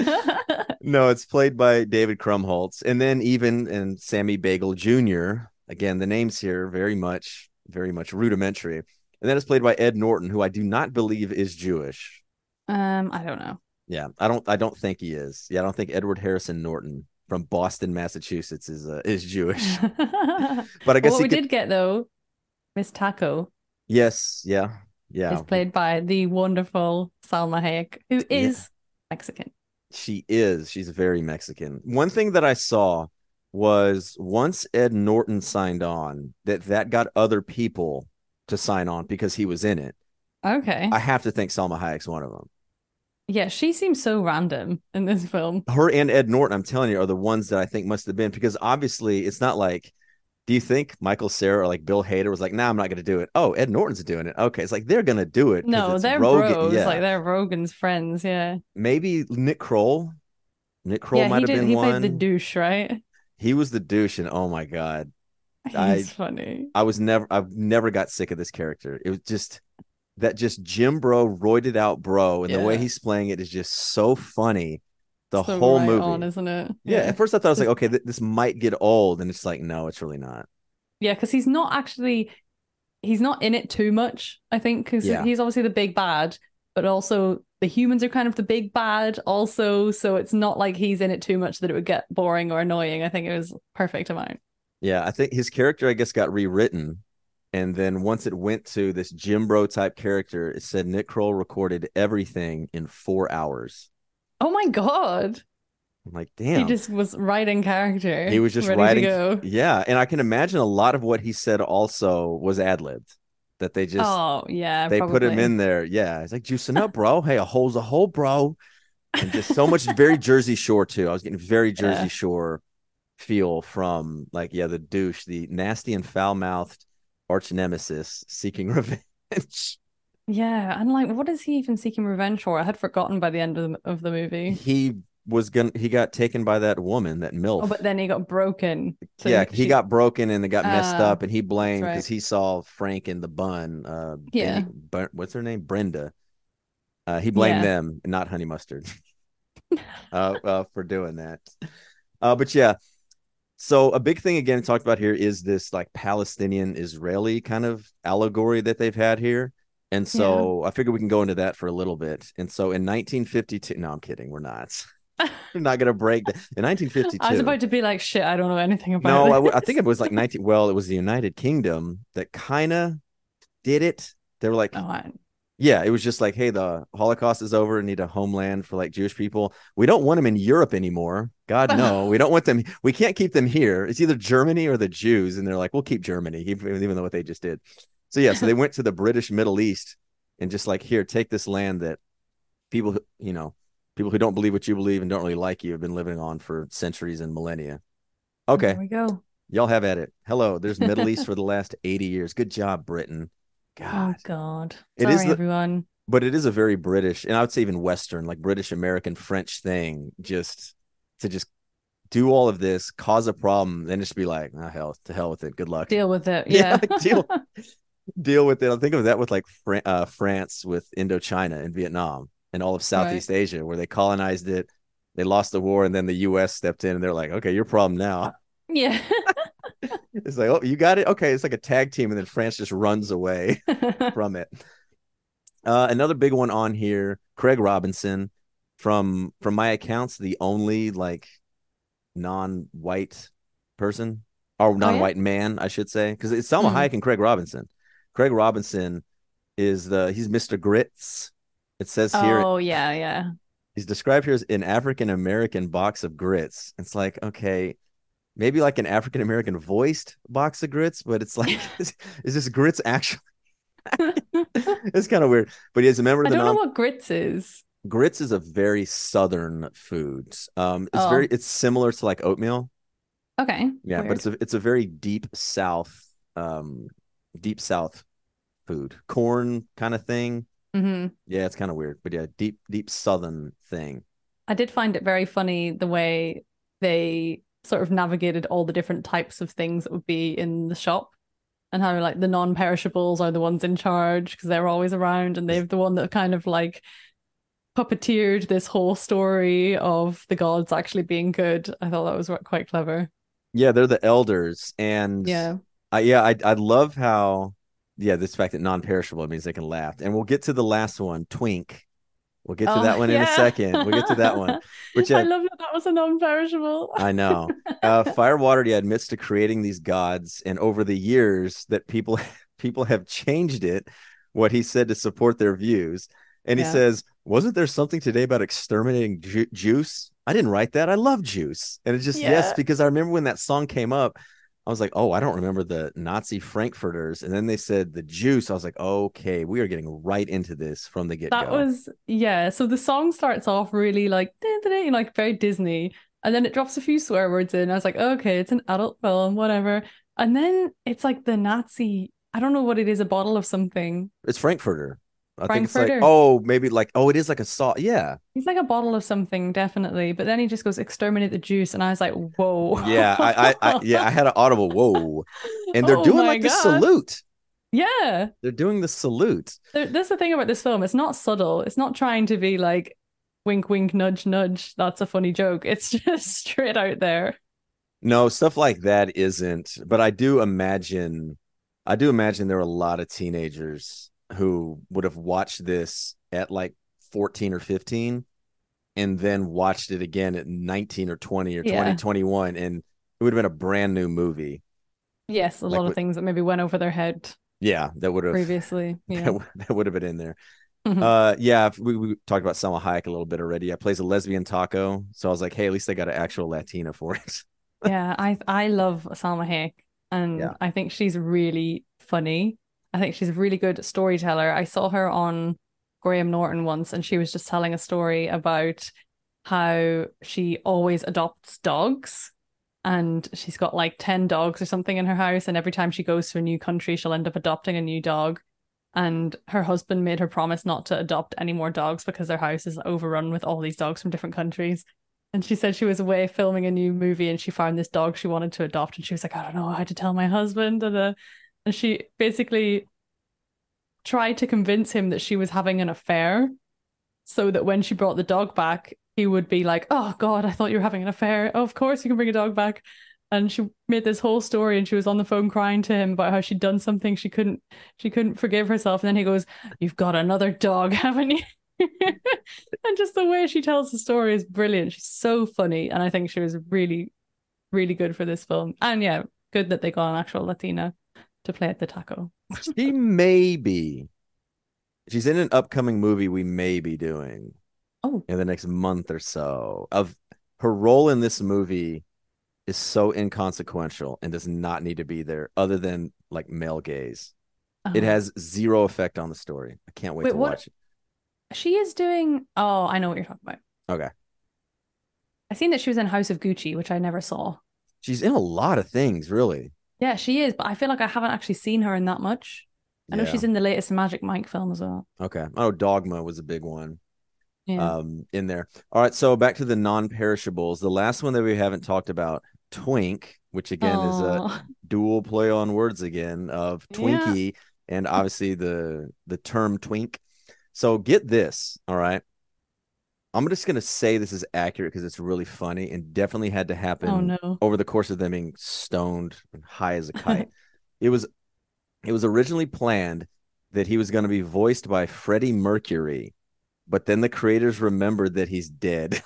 No, it's played by David Krumholtz. And then even and Sammy Bagel Jr. Again, the names here very much rudimentary. And then it's played by Ed Norton, who I do not believe is Jewish. I don't know. Yeah, I don't think he is. Yeah, I don't think Edward Harrison Norton from Boston, Massachusetts is Jewish. But I Well, guess what he we could. did get though, Miss Taco. Yes, yeah. Yeah. is played by the wonderful Salma Hayek, who Yeah. is Mexican. She is. She's very Mexican. One thing that I saw was once Ed Norton signed on, that got other people to sign on because he was in it. Okay. I have to think Salma Hayek's one of them. Yeah, she seems so random in this film. Her and Ed Norton, I'm telling you, are the ones that I think must have been, because obviously it's not like, do you think Michael Cera or like Bill Hader was like, nah, I'm not going to do it. Oh, Ed Norton's doing it. Okay. It's like they're going to do it because No, it's they're Rogan. bros. Like Yeah. they're Rogan's friends. Yeah. Maybe Nick Kroll. Nick Kroll Yeah, might he have did. been He played the one. douche, right? He was the douche. And oh my God. I He's funny. I've never got sick of this character. It was just that just Jim Bro roided out bro, and the way Yeah. he's playing it is just so funny. The So whole right on, movie. isn't it? Yeah, Yeah. at first I thought I was like, Just okay, this might get old, and it's like, no, it's really not. yeah, because he's not in it too much, I think, because Yeah, he's obviously the big bad, but also the humans are kind of the big bad also. So it's not like he's in it too much that it would get boring or annoying. I think it was perfect amount. yeah. I think his character, I guess, got rewritten, and then once it went to this Jim Bro type character, it said Nick Kroll recorded everything in 4 hours. Oh my God. I'm like, He damn. just was writing He character, was just ready to writing. go. Yeah, and I can imagine a lot of what he said also was ad libbed. That Oh, yeah, they put him probably. in there. Yeah, it's like juicing up, bro. Hey, a hole's a hole, bro. And just so much very Jersey Shore too. I was getting very Jersey Yeah. Shore feel from like, yeah, the douche, the nasty and foul mouthed arch nemesis seeking revenge. Yeah. And like, what is he even seeking revenge for? I had forgotten by the end of the movie. He he got taken by that woman, that Oh, MILF. but then he got broken. So Yeah, he she, got broken and it got messed up, and he that's blamed right. because he saw Frank in the bun. Benny, Yeah. what's her name? Brenda. He blamed Yeah. them, not Honey Mustard, for doing that. But yeah, so a big thing again talked about here is this like Palestinian Israeli kind of allegory that they've had here. And Yeah. so I figure we can go into that for a little bit. And so in 1952, no, I'm kidding. We're not. We're not going to break that. In I was 1952, about to be like, shit, I don't know anything about no, I think this. it was like 19. Well, it was the United Kingdom that kind of did it. They were like, Oh, yeah, it was just like, hey, the Holocaust is over and need a homeland for like Jewish people. We don't want them in Europe anymore. God, no, we don't want them. We can't keep them here. It's either Germany or the Jews. And they're like, we'll keep Germany, even though what they just did. So, yeah, so they went to the British Middle East and just like, here, take this land that people, people who don't believe what you believe and don't really like you have been living on for centuries and millennia. there Okay, we go. y'all have at it. Hello, there's Middle East for the last 80 years. Good job, Britain. God, Oh God. it is Sorry, the everyone. but it is a very British, and I would say even Western, like British American French thing, just to just do all of this, cause a problem, then just be like, oh, hell, to hell with it. Good luck. Deal with it. Yeah, Yeah. like, deal with it. I think of that with like France with Indochina and Vietnam and all of Right. Southeast Asia, where they colonized it, they lost the war, and then the U.S. stepped in, and they're like, okay, your problem now. Yeah. It's like, oh, you got it. Okay, it's like a tag team, and then France just runs away from it. Another big one on here, Craig Robinson, from my accounts, the only like non-white person or Oh yeah. non-white man, I should say, because it's Selma Mm. Hayek and Craig Robinson. Craig Robinson he's Mr. Grits. It says here Oh yeah, yeah. he's described here as an African American box of grits. It's like, okay, maybe like an African American voiced box of grits, but it's like, is this grits actually? It's kind of weird. But he's a member of I the don't know non what grits is. grits is a very southern food. Oh, It's similar to like oatmeal. okay. Yeah, but Weird. it's a very deep south food. Corn kind of thing. Hmm. Yeah, it's kind of weird. But yeah, deep southern thing. I did find it very funny the way they sort of navigated all the different types of things that would be in the shop and how like the non-perishables are the ones in charge because they're always around and they're the one that kind of like puppeteered this whole story of the gods actually being good. I thought that was quite clever. Yeah, they're the elders, and Yeah. I love how yeah, this fact that non-perishable means they can laugh. And we'll get to the last one, Twink. We'll get to Oh that one in a yeah. second. We'll get to that one. But I yeah, love that that was a non-perishable. I know. Firewater, yeah, admits to creating these gods, and over the years that people people have changed it what he said to support their views. And he Yeah. says, wasn't there something today about exterminating juice? I didn't write that. I love juice. And it's just, yes, Yeah. because I remember when that song came up, I was like, oh, I don't remember the Nazi Frankfurters. And then they said the juice. I was like, okay, we are getting right into this from the get That go. was, yeah. So the song starts off really like, like very Disney. And then it drops a few swear words in. I was like, okay, it's an adult film, whatever. And then it's like the Nazi, I don't know what it is, a bottle of something. It's Frankfurter. I think it's like, Frankfurter. oh, maybe like, oh, it is like a salt. Yeah. He's like a bottle of something, definitely. But then he just goes, exterminate the juice. And I was like, whoa. Yeah. Yeah, I had an audible whoa. And they're Oh doing my like the God. salute. Yeah. They're doing the salute. That's the thing about this film. It's not subtle. It's not trying to be like wink, wink, nudge, nudge. That's a funny joke. It's just straight out there. No, stuff like that isn't, but I do imagine there are a lot of teenagers who would have watched this at like 14 or 15 and then watched it again at 19 or 20 or Yeah. 2021 and it would have been a brand new movie. Yes, a Like lot of things that maybe went over their head yeah, that would have previously. Yeah. that would have been in there. Yeah, we talked about Selma Hayek a little bit already. I plays a lesbian taco, so I was like, hey, at least they got an actual Latina for it. Yeah, I love Salma Hayek Yeah. and I think she's really funny. I think she's a really good storyteller. I saw her on Graham Norton once and she was just telling a story about how she always adopts dogs and she's got like 10 dogs or something in her house and every time she goes to a new country she'll end up adopting a new dog. And her husband made her promise not to adopt any more dogs because their house is overrun with all these dogs from different countries. And she said she was away filming a new movie and she found this dog she wanted to adopt. And she was like, I don't know how to tell my husband. And she basically tried to convince him that she was having an affair so that when she brought the dog back, he would be like, oh God, I thought you were having an affair. Oh, of course you can bring a dog back. And she made this whole story and she was on the phone crying to him about how she'd done something she couldn't forgive herself. And then he goes, you've got another dog, haven't you? And just the way she tells the story is brilliant. She's so funny. And I think she was really, really good for this film. And yeah, good that they got an actual Latina to play at the taco. She may be. She's in an upcoming movie we may be doing Oh, in the next month or so. Of her role in this movie is so inconsequential and does not need to be there other than like male gaze. It oh. has zero effect on the story. I can't wait Wait, to what? watch it. She is doing. Oh, I know what you're talking about. Okay. I seen that she was in House of Gucci, which I never saw. She's in a lot of things, really. Yeah, she is, but I feel like I haven't actually seen her in that much. I know Yeah. she's in the latest Magic Mike film as well. Okay. Oh, Dogma was a big one Yeah. in there. All right. So back to the non-perishables. The last one that we haven't talked about, Twink, which again is a Oh, dual play on words again of yeah. Twinkie and obviously the term twink. So get this, all right. I'm just gonna say this is accurate because it's really funny and definitely had to Oh happen no. over the course of them being stoned and high as a kite. It was it was originally planned that he was going to be voiced by Freddie Mercury, but then the creators remembered that he's dead.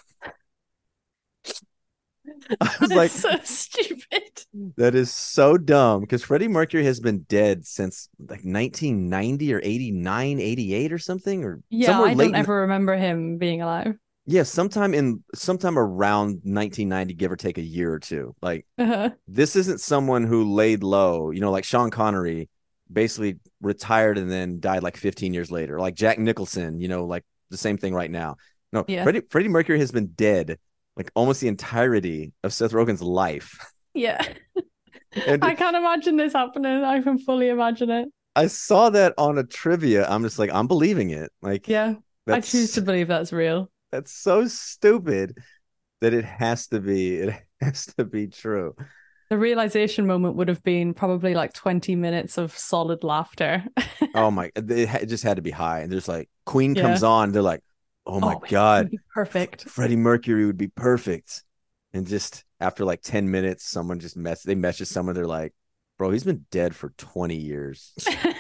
I was That is like, so stupid. that is so dumb because Freddie Mercury has been dead since like 1990 or 89, 88 or something, or Yeah, somewhere I don't late. ever remember him being alive. Yeah, sometime around 1990, give or take a year or two. Like Uh-huh. this isn't someone who laid low, like Sean Connery basically retired and then died like 15 years later. Like Jack Nicholson, like the same thing right now. No, Yeah. Freddie Mercury has been dead like almost the entirety of Seth Rogen's life. Yeah. And I can't imagine this happening. I can fully imagine it. I saw that on a trivia. I'm just like, I'm believing it. Like Yeah. I choose that's to believe that's real. that's so stupid that it has to be true. The realization moment would have been probably like 20 minutes of solid laughter. Oh my, it just had to be high. And there's like Queen Yeah. comes on, they're like, oh my Oh, it God, would be perfect. Freddie Mercury would be perfect. And just after like 10 minutes, someone just they message someone, they're like, bro, he's been dead for 20 years.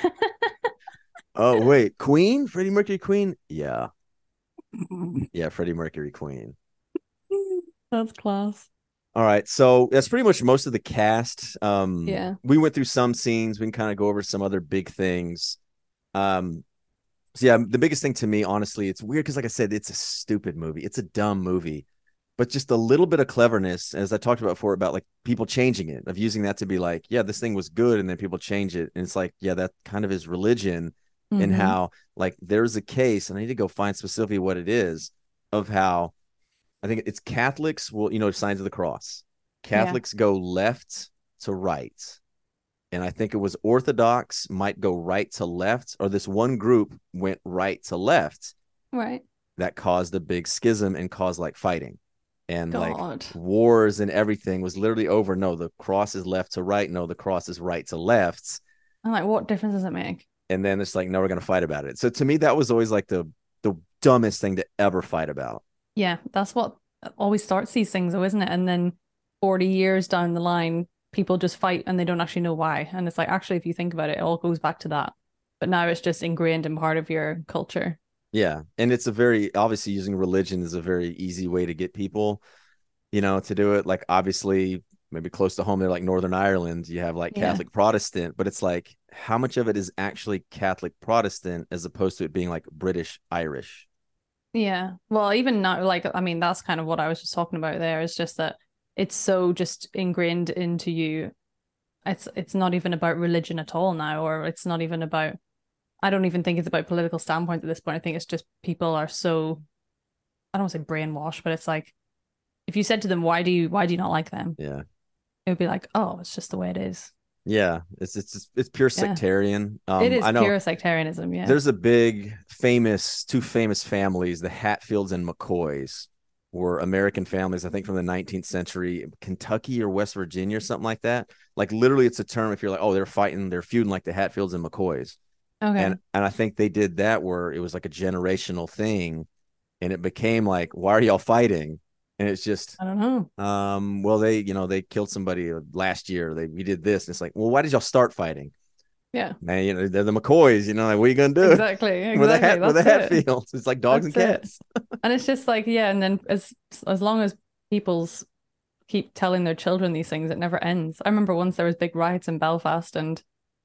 Oh, wait, Queen? Freddie Mercury Queen? Yeah. Yeah, Freddie Mercury Queen. That's class. All right. So that's pretty much most of the cast. Yeah. We went through some scenes. We can kind of go over some other big things. Um, so yeah, the biggest thing to me, honestly, it's weird because, like I said, it's a stupid movie. It's a dumb movie, but just a little bit of cleverness, as I talked about before, about like people changing it, of using that to be like, yeah, this thing was good, and then people change it, and it's like, yeah, that kind of is religion, and Mm-hmm. how like there's a case, and I need to go find specifically what it is, of how I think it's Catholics will, signs of the cross. Yeah. Catholics go left to right, and I think it was Orthodox might go right to left, or this one group went right to left. Right. That caused a big schism and caused like fighting and like God. wars, and everything was literally over. No, the cross is left to right. No, the cross is right to left. I'm like, what difference does it make? And then it's like, no, we're gonna fight about it. So to me, that was always like the dumbest thing to ever fight about. Yeah, that's what always starts these things, though, isn't it? And then 40 years down the line, people just fight and they don't actually know why. And it's like, actually, if you think about it, it all goes back to that. But now it's just ingrained in part of your culture. Yeah, and it's a very obviously using religion is a very easy way to get people, to do it. Like obviously, maybe close to home, they're like Northern Ireland. You have like Yeah. Catholic Protestant, but it's like how much of it is actually Catholic Protestant as opposed to it being like British Irish? Yeah. Well, even now, like, I mean, that's kind of what I was just talking about there. It's just that it's so just ingrained into you. It's not even about religion at all now, or it's not even about, I don't even think it's about political standpoint at this point. I think it's just people are so, I don't want to say brainwashed, but it's like if you said to them, why do you not like them? Yeah. It would be like, oh, it's just the way it is. Yeah, it's pure Yeah. sectarian. It is I know pure sectarianism. Yeah. there's two famous families, the Hatfields and McCoys, were American families, I think from the 19th century, Kentucky or West Virginia or something like that. Like literally, it's a term if you're like, oh, they're feuding like the Hatfields and McCoys, and Okay. and I think they did that where it was like a generational thing, and it became like, why are y'all fighting? And it's just I don't know. well, they killed somebody last year. We did this. And it's like, well, why did y'all start fighting? Yeah. Man, they're the McCoys, like what are you gonna do? Exactly. With a Exactly. hat with a That's it. Hatfield. It's like dogs and That's it. cats. And it's just like, yeah, and then as long as people's keep telling their children these things, it never ends. I remember once there was big riots in Belfast and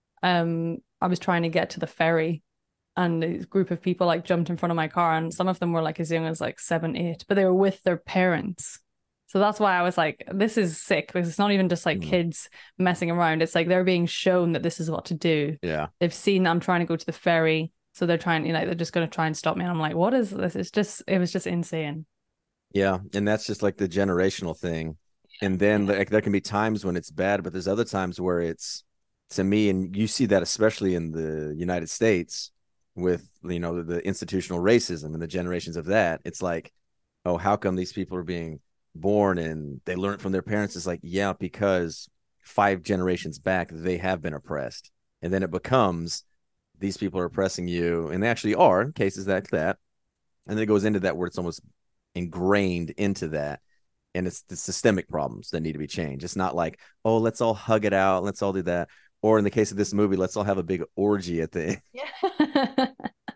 I was trying to get to the ferry and a group of people like jumped in front of my car and some of them were like as young as like 7, 8, but they were with their parents. So that's why I was like, this is sick because it's not even just like Mm, kids messing around. It's like they're being shown that this is what to do. yeah. They've seen that I'm trying to go to the ferry. So they're trying, they're just going to try and stop me. And I'm like, what is this? It was just insane. Yeah. And that's just like the generational thing. And then Yeah. like there can be times when it's bad, but there's other times where it's to me, and you see that especially in the United States with the institutional racism and the generations of that. It's like, oh, how come these people are being born and they learn from their parents? It's like, yeah, because 5 generations back they have been oppressed. And then it becomes these people are oppressing you, and they actually are cases like that. And then it goes into that where it's almost ingrained into that, and it's the systemic problems that need to be changed. It's not like, oh, let's all hug it out, let's all do that, or in the case of this movie, let's all have a big orgy at the end. Yeah.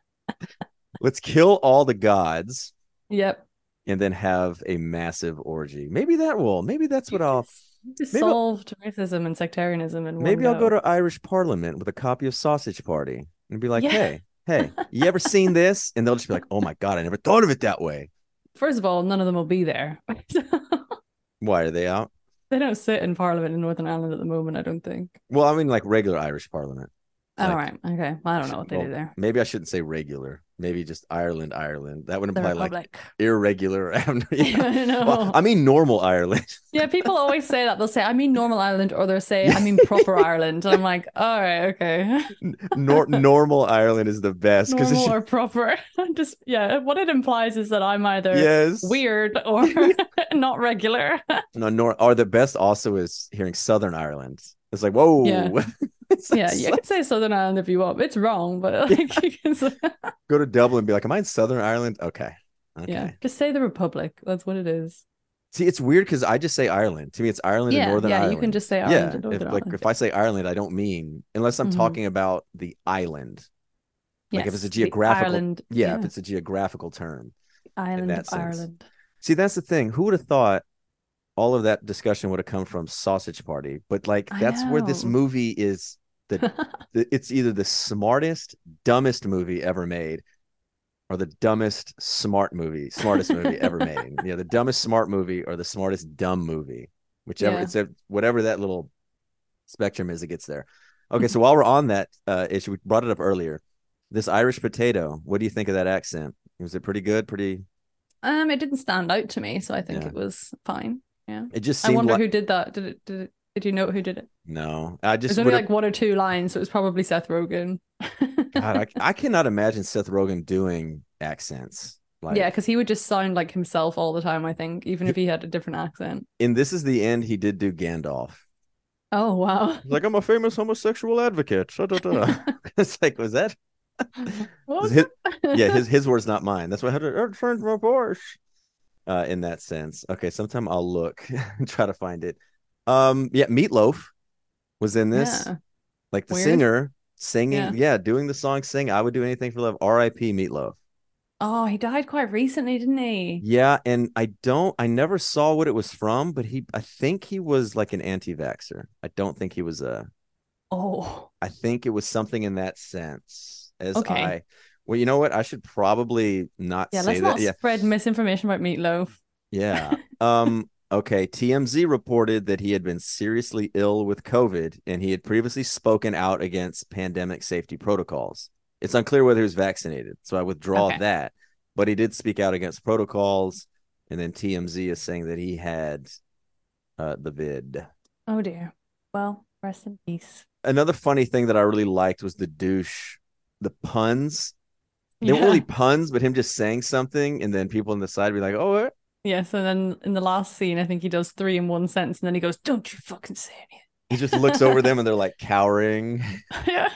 Let's kill all the gods Yep. and then have a massive orgy. Maybe that's what You just maybe solved racism and sectarianism in one maybe I'll go go. to Irish Parliament with a copy of Sausage Party and be like, Yeah. hey, you ever seen this? And they'll just be like, oh my god, I never thought of it that way. First of all, none of them will be there. Why are they out? They don't sit in Parliament in Northern Ireland at the moment, I don't think. Well, I mean, like regular Irish Parliament. All Like, right. Okay. Well, I don't know what they do there. maybe I shouldn't say regular. Maybe just Ireland, Ireland. That would The imply like Republic. irregular. Yeah. I Well, know. I mean normal Ireland. Yeah, people always say that. They'll say, I mean normal Ireland, or they'll say, I Yeah. mean proper Ireland. And I'm like, all right, okay. Normal Ireland is the best because it's Normal just, or proper. Just, yeah, what it implies is that I'm either yes. weird or not regular. No, or the best also is hearing Southern Ireland. It's like, Yeah. whoa. It's like, Yeah, you can say Southern Ireland if you want. It's wrong, but yeah. like you can say, Go to Dublin and be like, am I in Southern Ireland? Okay. yeah, Okay. just say the Republic. That's what it is. See, it's weird because I just say Ireland. To me, it's Ireland and Yeah, Northern yeah, you can Ireland. just say Ireland Yeah. and If Northern like Ireland. if I say Ireland, I don't mean unless I'm Hmm. talking about the island. Like if it's a Yes, the geographical, Ireland, yeah, if yeah, it's a geographical term in island of that sense. Ireland. See, that's the thing. Who would have thought all of that discussion would have come from Sausage Party? But like I that's where this know. movie is it's either the smartest, dumbest movie ever made, or the smartest movie ever made. The dumbest smart movie or the smartest dumb movie, whichever. Yeah. It's whatever that little spectrum is, it gets there. Okay, so while we're on that issue, we brought it up earlier. This Irish potato, what do you think of that accent? Was it pretty good? Pretty? It didn't stand out to me, so I think Yeah. it was fine. Yeah. It just I seemed wonder like who did that. Did you know who did it? no. I There's just only would have. like one or two lines, so it was probably Seth Rogen. God, I cannot imagine Seth Rogen doing accents. Yeah, Like because he would just sound like himself all the time, I think, even if he had a different accent. in This Is the End, he did do Gandalf. Oh, wow. He's like, I'm a famous homosexual advocate. Da, da, da. It's like, was that? What was His, yeah, that? his words, not mine. That's why I had to turn my Porsche. In that sense. Okay, sometime I'll look and try to find it. Yeah, Meatloaf was in this. Yeah. Like the Weird. singer singing, Yeah. yeah, doing the song Sing, I Would Do Anything for Love. R.I.P. Meatloaf. Oh, he died quite recently, didn't he? Yeah, and I never saw what it was from, but I think he was like an anti-vaxxer. I don't think he was Oh, I think it was something in that sense. okay. Well, you know what? I should probably not Yeah, say let's that. not Yeah, spread misinformation about Meatloaf. yeah. Okay, TMZ reported that he had been seriously ill with COVID and he had previously spoken out against pandemic safety protocols. It's unclear whether he was vaccinated, so I withdraw Okay. that. But he did speak out against protocols, and then TMZ is saying that he had the vid. Oh dear. Well, rest in peace. Another funny thing that I really liked was the puns. They weren't really Yeah. puns, but him just saying something, and then people on the side be like, "Oh, what?" Yes, and then in the last scene, I think he does three in one sentence, and then he goes, "Don't you fucking say He just looks over them, and they're like cowering. it." Yeah.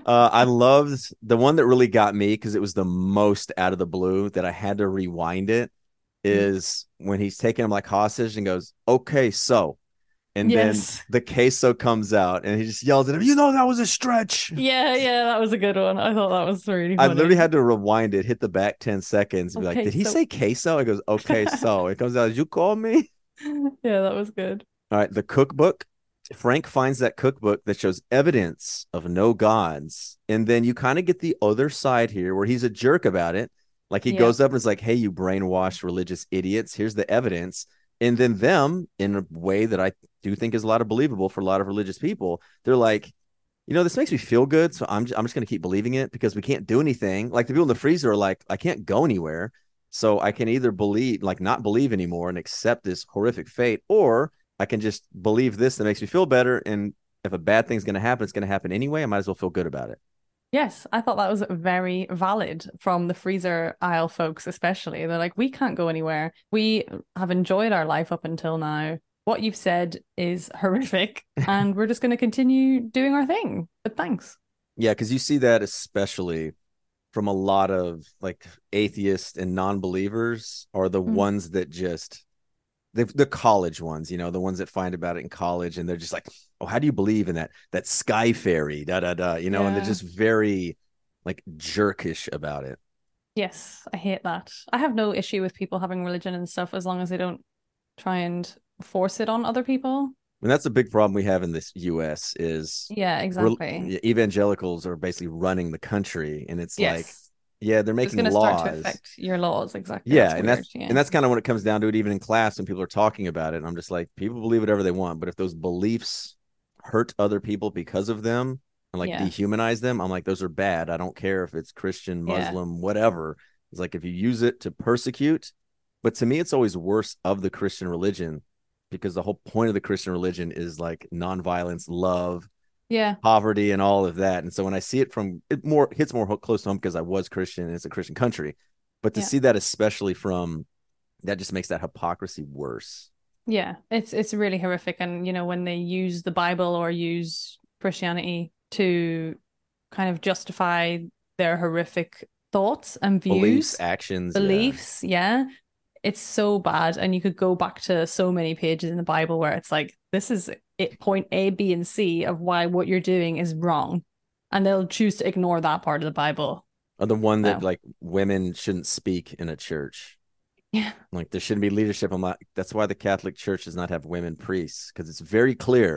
I loved the one that really got me because it was the most out of the blue that I had to rewind it. Mm. Is when he's taking him like hostage and goes, "Okay, so," and then Yes. the queso comes out and he just yells at him, that was a stretch. Yeah, yeah, that was a good one. I thought that was really I literally funny. had to rewind it, hit the back 10 seconds, and be like, Okay, did he so say queso? It goes, okay, so it comes out, did you call me? yeah, that was good. All right, the cookbook. Frank finds that cookbook that shows evidence of no gods. And then you kind of get the other side here where he's a jerk about it. Like he Yeah. goes up and is like, hey, you brainwashed religious idiots. Here's the evidence. And then them, in a way that I do think is a lot of believable for a lot of religious people, they're like, this makes me feel good. So I'm just going to keep believing it because we can't do anything. Like the people in the freezer are like, I can't go anywhere. So I can either believe, like not believe anymore and accept this horrific fate, or I can just believe this that makes me feel better. And if a bad thing's going to happen, it's going to happen anyway. I might as well feel good about it. Yes, I thought that was very valid from the freezer aisle folks, especially. They're like, we can't go anywhere. We have enjoyed our life up until now. What you've said is horrific, and we're just going to continue doing our thing. But thanks. Yeah, because you see that especially from a lot of like atheists and non-believers are the Mm. ones that just the college ones, the ones that find about it in college and they're just like, oh, how do you believe in that sky fairy, da da da, and they're Yeah. just very like jerkish about it. Yes, I hate that. I have no issue with people having religion and stuff as long as they don't try and force it on other people. And that's a big problem we have in this US is Yeah, exactly. evangelicals are basically running the country, and it's like, Yes. yeah, they're It's making going to start to laws. affect your laws. Exactly. Yeah, That's and weird. that's Yeah. and that's kind of when it comes down to it, even in class when people are talking about it. And I'm just like, people believe whatever they want, but if those beliefs hurt other people because of them and like Yeah. dehumanize them, I'm like, those are bad. I don't care if it's Christian, Yeah. Muslim, whatever. It's like if you use it to persecute, but to me, it's always worse of the Christian religion because the whole point of the Christian religion is like nonviolence, love, Yeah. poverty, and all of that. And so when I see it more hits more close to home because I was Christian and it's a Christian country. But to Yeah. see that especially from that just makes that hypocrisy worse. Yeah. It's really horrific. And when they use the Bible or use Christianity to kind of justify their horrific thoughts and Beliefs, views, actions, yeah. beliefs, yeah. It's so bad. And you could go back to so many pages in the Bible where it's like, this is it, point A, B, and C of why what you're doing is wrong. And they'll choose to ignore that part of the Bible. Or the one that So, like women shouldn't speak in a church. yeah. Like there shouldn't be leadership. I'm like, that's why the Catholic Church does not have women priests, because it's very clear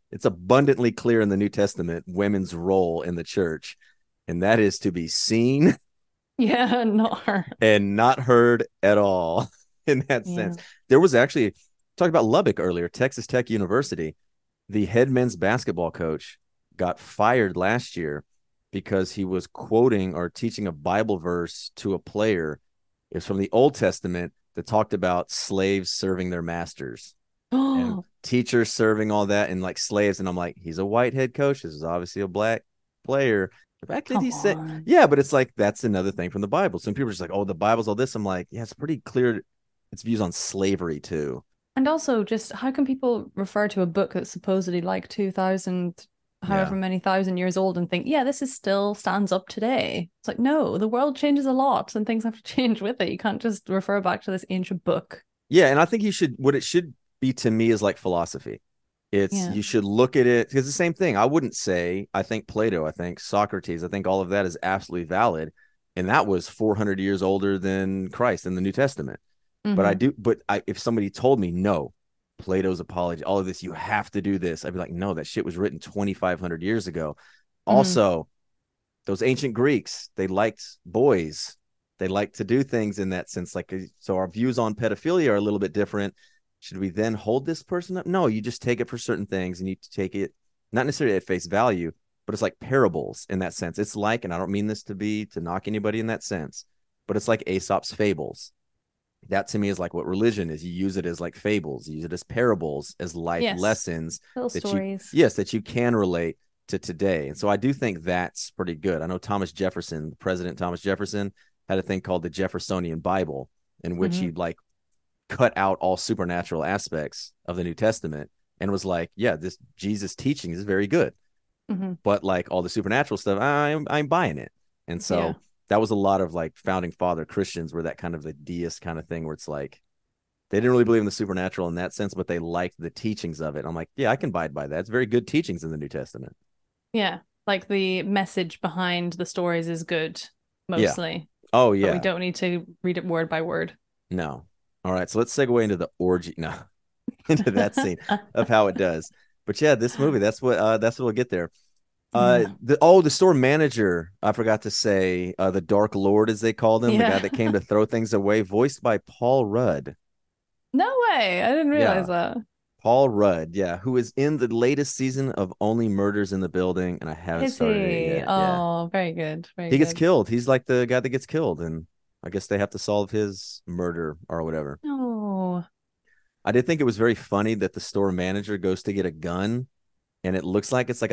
it's abundantly clear in the New Testament women's role in the church, and that is to be seen Yeah, not her. and not heard at all in that sense. Yeah. There was actually talked about Lubbock earlier, Texas Tech University. The head men's basketball coach got fired last year because he was quoting or teaching a Bible verse to a player. It's from the Old Testament that talked about slaves serving their masters and Oh, teachers serving all that and like slaves. And I'm like, he's a white head coach. This is obviously a black player. The fact that come he said, on. yeah, but it's like that's another thing from the Bible. Some people are just like, oh, the Bible's all this. I'm like, yeah, it's pretty clear. It's views on slavery too. And also, just how can people refer to a book that's supposedly like 2000, Yeah. however many thousand years old, and think, yeah, this is still stands up today? It's like, no, the world changes a lot and things have to change with it. You can't just refer back to this ancient book. Yeah. And I think you should, what it should be to me is like philosophy. It's, Yeah. you should look at it because the same thing. I wouldn't say, I think Plato, I think Socrates, I think all of that is absolutely valid. And that was 400 years older than Christ in the New Testament. But I Hmm. do, but if somebody told me, no, Plato's Apology, all of this, you have to do this, I'd be like, no, that shit was written 2,500 years ago. Hmm. Also, those ancient Greeks, they liked boys. They liked to do things in that sense. Like, so our views on pedophilia are a little bit different. Should we then hold this person up? No, you just take it for certain things and you take it not necessarily at face value, but it's like parables in that sense. It's like, and I don't mean this to be to knock anybody in that sense, but it's like Aesop's fables. That to me is like what religion is. You use it as like fables, you use it as parables, as life Yes. lessons Little that you, stories. yes, that you can relate to today. And so I do think that's pretty good. I know Thomas Jefferson, President Thomas Jefferson, had a thing called the Jeffersonian Bible, in which Hmm. he like cut out all supernatural aspects of the New Testament and was like, yeah, this Jesus teaching is very good, Hmm. but like all the supernatural stuff, I'm buying it. And Yeah. so that was a lot of like founding father Christians were that kind of the deist kind of thing where it's like they didn't really believe in the supernatural in that sense, but they liked the teachings of it. I'm like, yeah, I can abide by that. It's very good teachings in the New Testament. Yeah. Like the message behind the stories is good, Yeah. mostly, Oh but we yeah. don't need to read it word by word. No. All right. So let's segue into the orgy. No, into that scene of how it does. But yeah, this movie, that's what we'll get there. Yeah. The store manager, I forgot to say, the Dark Lord as they called him, the guy Yeah. that came to throw things away, voiced by Paul Rudd. No way. I didn't realize Yeah, that. Paul Rudd, yeah, who is in the latest season of Only Murders in the Building, and I haven't Is started it he? yet. Yeah, Oh, very good. Very he gets good. killed. He's like the guy that gets killed, and I guess they have to solve his murder or whatever. No. I did think it was very funny that the store manager goes to get a gun, and it looks like it's like a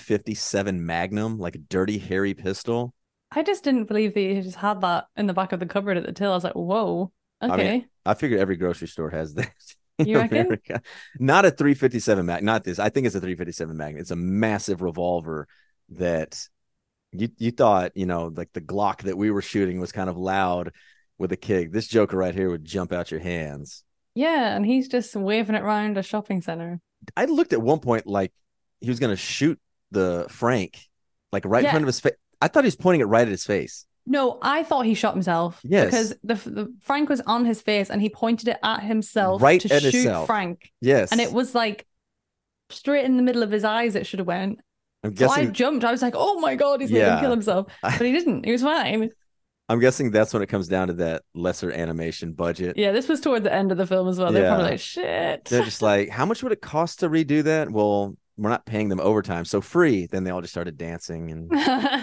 357 Magnum, like a dirty, hairy pistol. I just didn't believe that he just had that in the back of the cupboard at the till. I was like, whoa. I mean, Okay. I figured every grocery store has that in You reckon? America. Not a 357 Mag, not this. I think it's a 357 Magnum. It's a massive revolver that you thought, like the Glock that we were shooting was kind of loud with a kick. This Joker right here would jump out your hands. Yeah, and he's just waving it around a shopping center. I looked at one point like he was going to shoot the Frank like right in front Yeah. of his face. I thought he was pointing it right at his face. No, I thought he shot himself Yes, because the Frank was on his face and he pointed it at himself right to at shoot himself. Frank. And it Yes. was like straight in the middle of his eyes it should have went. I'm So I guessing, jumped. I was like, "Oh my God, he's made him kill yeah. himself." But he didn't. He was fine. I'm guessing that's when it comes down to that lesser animation budget. Yeah, this was toward the end of the film as well. They're probably Yeah. like, "Shit." They're just like, how much would it cost to redo that? Well, we're not paying them overtime. So free. Then they all just started dancing and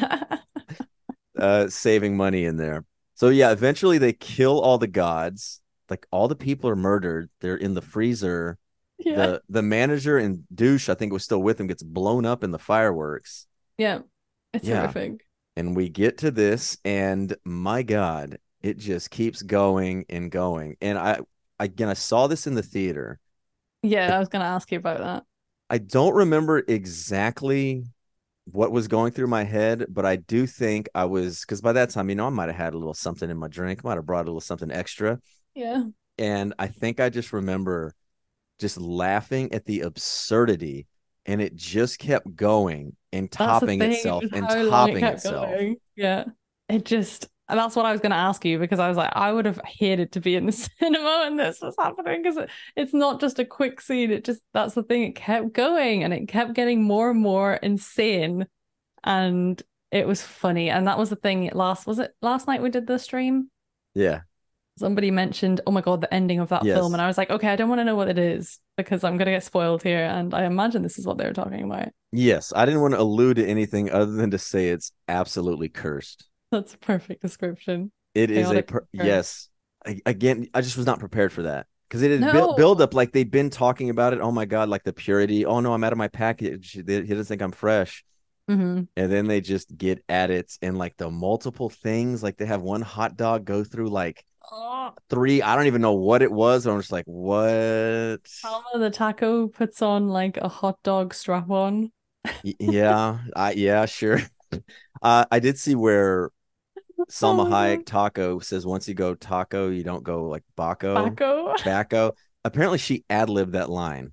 saving money in there. So yeah, eventually they kill all the gods. Like all the people are murdered. They're in the freezer. Yeah. The manager and douche, I think was still with him, gets blown up in the fireworks. Yeah. It's Yeah. horrific. And we get to this, and my God, it just keeps going and going. And I saw this in the theater. Yeah, I, I was gonna ask you about that. I don't remember exactly what was going through my head, but I do think I was because by that time, I might have had a little something in my drink, might have brought a little something extra. Yeah. And I think I just remember just laughing at the absurdity, and it just kept going and That's the topping thing, itself just and how long it topping kept itself. going. Yeah. It just And that's what I was going to ask you because I was like, I would have hated to be in the cinema when this was happening because it's not just a quick scene. It just, that's the thing. It kept going and it kept getting more and more insane. And it was funny. And that was the thing was it last night we did the stream? Yeah. Somebody mentioned, oh my God, the ending of that film. And Yes. I was like, okay, I don't want to know what it is because I'm going to get spoiled here. And I imagine this is what they were talking about. Yes. I didn't want to allude to anything other than to say it's absolutely cursed. That's a perfect description. It is Chaotic curse. yes. Again, I just was not prepared for that because it had build No. up like they'd been talking about it. Oh my God, like the purity. Oh no, I'm out of my package. He doesn't think I'm fresh. Hmm. And then they just get at it and like the multiple things. Like they have one hot dog go through like Oh, three. I don't even know what it was. I'm just like, what? Palma the taco puts on like a hot dog strap on. Yeah, yeah, sure. I did see where Oh Salma my God. Hayek taco says once you go taco, you don't go like Baco, Paco. Bacco. Apparently she ad-libbed that line.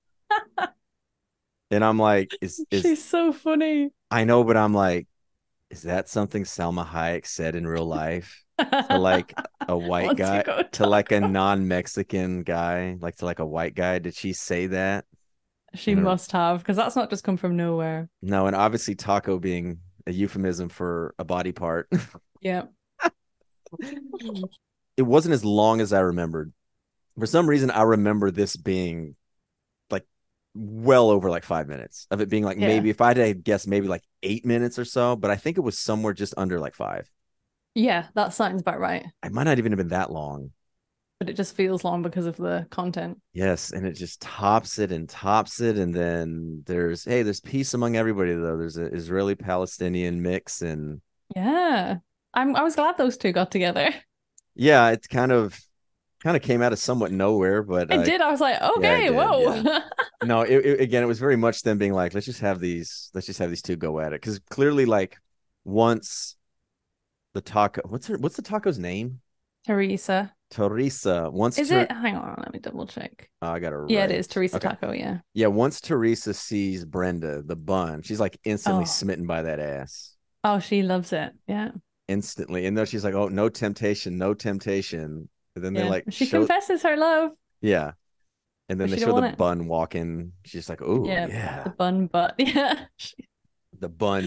And I'm like, is She's so funny. I know, but I'm like, is that something Salma Hayek said in real life to like a white Once you guy, go to like a taco. non-Mexican guy, like to like a white guy? Did she say that? She And must have, because that's not just come from nowhere. no, and obviously taco being a euphemism for a body part. Yeah. It wasn't as long as I remembered. For some reason, I remember this being like well over like 5 minutes of it being like Yeah. maybe if I had to guess maybe like 8 minutes or so, but I think it was somewhere just under like five. Yeah, that sounds about right. It might not even have been that long. But it just feels long because of the content. Yes, and it just tops it and tops it, and then there's peace among everybody though. There's an Israeli-Palestinian mix, and Yeah. I was glad those two got together. yeah, it kind of came out of somewhat nowhere, but I did. I was like, yeah, it okay, did. Yeah. whoa. No, again, it was very much them being like, let's just have these two go at it, because clearly, like, once the taco, what's the taco's name? Teresa. Teresa. Is it? Hang on, let me double check. I got it Yeah, it is right. Teresa Okay. Taco, yeah. Yeah, once Teresa sees Brenda, the bun, she's like instantly Oh. smitten by that ass. Oh, she loves it. Yeah. Instantly. And then she's like, oh, no temptation, no temptation. And then they Yeah. like She show, confesses her love, yeah. And then but they she show don't the want it. bun walking. She's like, oh, Yeah. The yeah. bun butt. Yeah. The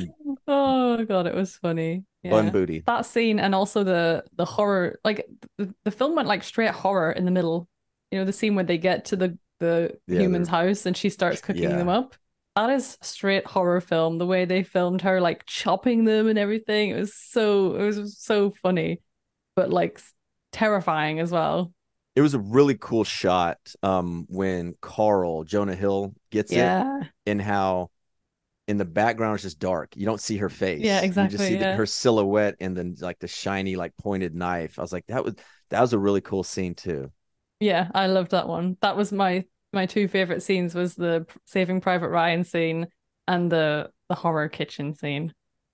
Oh God, it was funny. bun Yeah. booty. That scene and also the horror, like the film went like straight horror in the middle. You know, the scene where they get to the Yeah, human's house and she starts cooking them yeah. up. That is straight horror film. The way they filmed her like chopping them and everything. It was so funny, but like terrifying as well. It was a really cool shot when Carl, Jonah Hill, gets it, Yeah. and how in the background it's just dark. You don't see her Yeah, face. You just exactly. see Yeah. her silhouette and then like the shiny, like pointed knife. I was like, that was a really cool scene too. Yeah, I loved that one. That was my two favorite scenes was the Saving Private Ryan scene and the horror kitchen scene.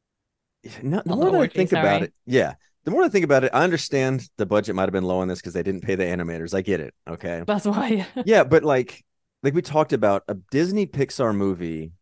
No, the Not the more that I orgy, think about sorry. it, yeah, the more I think about it, I understand the budget might have been low on this because they didn't pay the animators. I get it. Okay. That's why. Yeah, but like we talked about, a Disney Pixar movie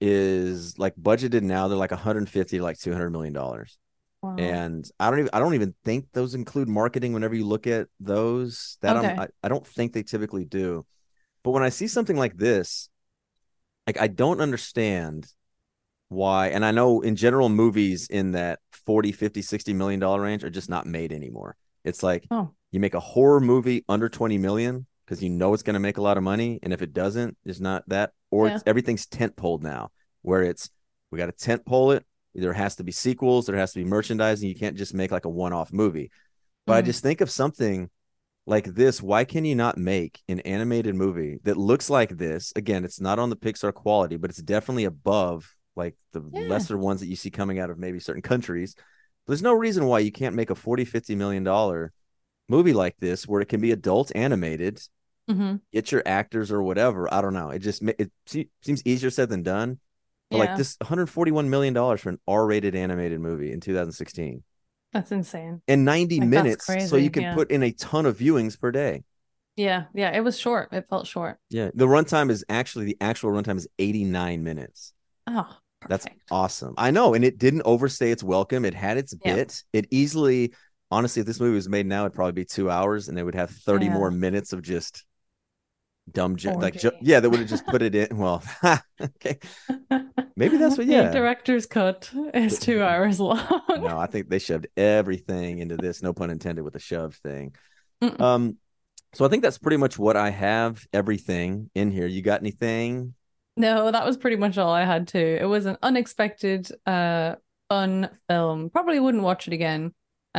is like budgeted now, they're like 150 to like $200 million. Wow. And I don't even think those include marketing whenever you look at those. That Okay. I don't think they typically do. But when I see something like this, like I don't understand why. And I know in general movies in that 40, 50, $60 million range are just not made anymore. It's like Oh, you make a horror movie under 20 million because you know it's going to make a lot of money, and if it doesn't, it's not that, or yeah. it's everything's tent poled now, where it's we got to tent pole it. There has to be sequels, there has to be merchandising. You can't just make like a one-off movie. But I Mm. just think of something like this. Why can you not make an animated movie that looks like this? Again, it's not on the Pixar quality, but it's definitely above like the Yeah. lesser ones that you see coming out of maybe certain countries. There's no reason why you can't make a 40, $50 million movie like this where it can be adult animated, Hmm. get your actors or whatever. I don't know. It seems easier said than done. But like Yeah. this $141 million for an R-rated animated movie in 2016 That's insane. and 90 Like that's minutes so you crazy. can Yeah. put in a ton of viewings per day. Yeah. Yeah. It was short. It felt short. Yeah. The actual runtime is 89 minutes. Oh. That's Perfect. awesome. I know, and it didn't overstay its welcome. It had its Yeah. bit. It easily, honestly, if this movie was made now, it'd probably be 2 hours, and they would have 30 more Yeah. minutes of just dumb, Orgy. yeah, they would have just put it in. Well, okay, maybe that's what. The Yeah, director's cut is 2 hours long. no, I think they shoved everything into this. No pun intended with the shove thing. Mm. Um, so I think that's pretty much what I have. Everything in here. You got anything? No, that was pretty much all I had to. It was an unexpected, fun film. Probably wouldn't watch it again.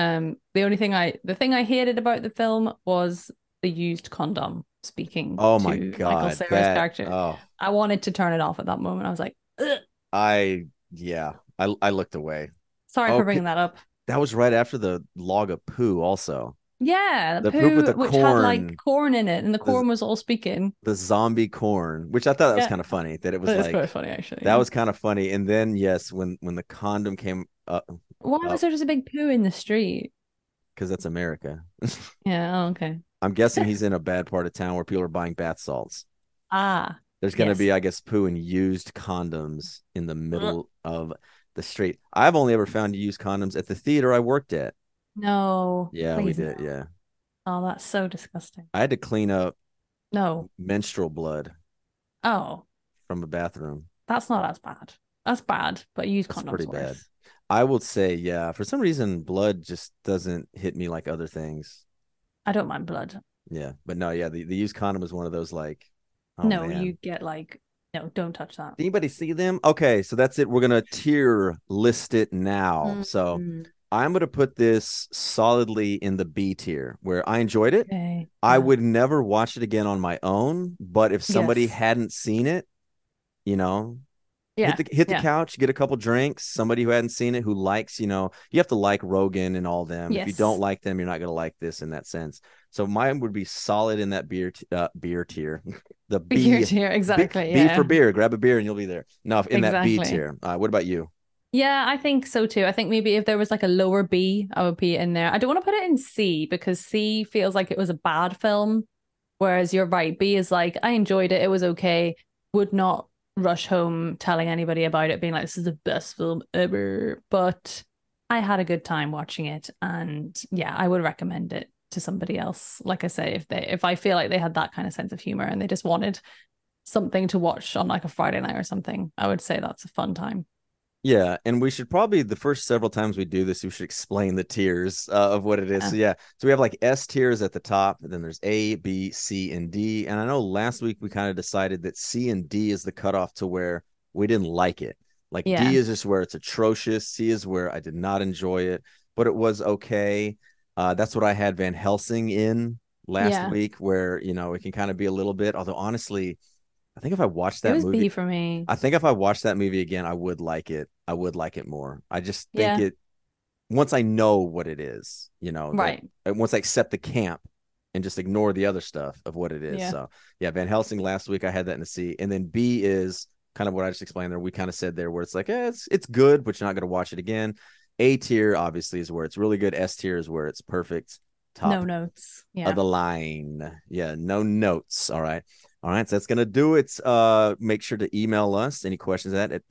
The thing I hated about the film was the used condom. Speaking Oh my to Michael God, Cera's that. character, Oh, I wanted to turn it off at that moment. I was like, ugh. yeah, I looked away. Sorry for Okay, bringing that up. that was right after the log of poo. Also, Yeah, the the poop with poo, the which had like corn, corn in it, and the the corn was all speaking. the zombie corn, which I thought that was Yeah, kind of funny. That it was that is like quite funny actually. that Yeah. was kind of funny. And then yes, when the condom came Why was up, there just a big poo in the street? because that's America. Yeah, oh, okay. I'm guessing he's in a bad part of town where people are buying bath salts. Ah, There's going to yes. be, I guess, poo and used condoms in the Ugh. middle of the street. I've only ever found used condoms at the theater I worked at. No, Yeah, we please did. no. Yeah. Oh, that's so disgusting. I had to clean up No. menstrual blood Oh, from a bathroom. that's not as bad. That's bad, but use That's pretty condoms bad. worse. I will say, yeah, for some reason, blood just doesn't hit me like other things. I don't mind blood. Yeah. But no, yeah, the used condom is one of those like, oh No, man. you get like, no, don't touch that. Did anybody see them? Okay, so that's it. We're gonna tier list it now. So Mm, I'm gonna put this solidly in the B tier where I enjoyed it. okay. I Yeah. would never watch it again on my own, but if somebody Yes. hadn't seen it, you know, Yeah. hit the Yeah. couch, get a couple drinks. Somebody who hadn't seen it, who likes, you have to like Rogan and all them. If you don't Yes. like them, you're not gonna like this in that sense. So mine would be solid in that beer tier, the Beer B, tier. Exactly. B for Yeah. beer. Grab a beer and you'll be there. No, in that B Exactly. tier. What about you? Yeah, I think so too. I think maybe if there was like a lower B, I would put it in there. I don't want to put it in C because C feels like it was a bad film. Whereas you're right, B is like, I enjoyed it. It was okay. Would not rush home telling anybody about it, being like, this is the best film ever. But I had a good time watching it. And yeah, I would recommend it to somebody else. Like I say, if I feel like they had that kind of sense of humor and they just wanted something to watch on like a Friday night or something, I would say that's a fun time. Yeah, and we should probably the first several times we do this, we should explain the tiers of what it is. Yeah. So yeah, so we have like S tiers at the top, and then there's A, B, C, and D. And I know last week we kind of decided that C and D is the cutoff to where we didn't like it. Like D Yeah. is just where it's atrocious. C is where I did not enjoy it, but it was okay. That's what I had Van Helsing in last Yeah. week, where it can kind of be a little bit. Although honestly, I think if I watched It that was movie B for me. I think if I watched that movie again, I would like it. I would like it more. I just think Yeah. once I know what it is, that Right. once I accept the camp and just ignore the other stuff of what it is. Yeah. So yeah, Van Helsing last week I had that in the C, and then B is kind of what I just explained there. We kind of said there where it's like, it's good, but you're not going to watch it again. A tier obviously is where it's really good. S tier is where it's perfect. No Top notes. of Yeah. the line. Yeah, no notes. All right. All right, so that's gonna do it. Make sure to email us any questions at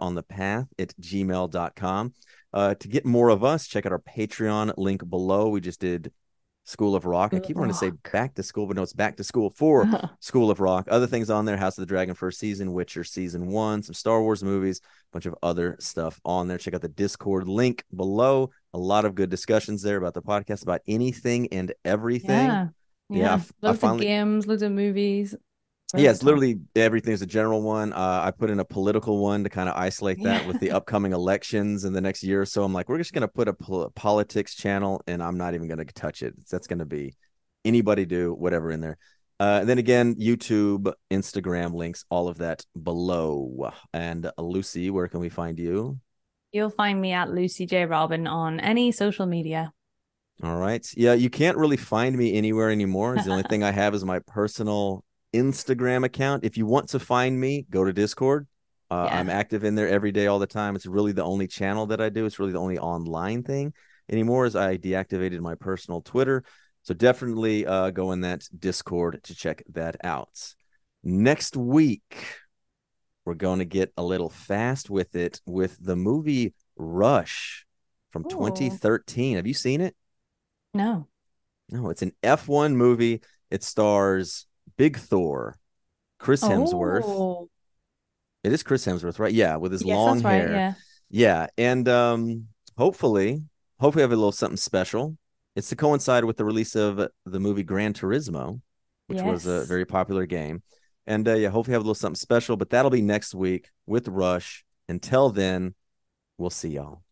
podonthepath@gmail.com. To get more of us, check out our Patreon link below. We just did School of Rock. I School keep of wanting to say Rock. back to school, but no, it's back to school for School of Rock. Other things on there: House of the Dragon first season, Witcher season one, some Star Wars movies, a bunch of other stuff on there. Check out the Discord link below. A lot of good discussions there about the podcast, about anything and everything. Yeah. Yeah, Yeah. I Loads of finally games, loads of movies. yeah, Really good it's time. literally everything's a general one. I put in a political one to kind of isolate that with Yeah. the upcoming elections in the next year or so. I'm like, we're just going to put a politics channel, and I'm not even going to touch it. That's going to be anybody do whatever in there. And then again, YouTube, Instagram links, all of that below. And Lucy, where can we find you? You'll find me at Lucy J. Robin on any social media. All right. Yeah, you can't really find me anywhere anymore. The only thing I have is my personal Instagram account. If you want to find me, go to Discord. I'm Yeah. active in there every day, all the time. It's really the only channel that I do. It's really the only online thing anymore. As I deactivated my personal Twitter, so definitely go in that Discord to check that out. Next week, we're going to get a little fast with it with the movie Rush from Oh, 2013. Have you seen it? No. No, it's an F1 movie. It stars Big Thor, Chris Hemsworth. oh, It is Chris Hemsworth, right? Yeah, with his Yes, long that's right. hair. Yeah. Yeah, and hopefully, hopefully, have a little something special. It's to coincide with the release of the movie Gran Turismo, which was a Yes. very popular game. And yeah, hopefully, have a little something special. But that'll be next week with Rush. Until then, we'll see y'all.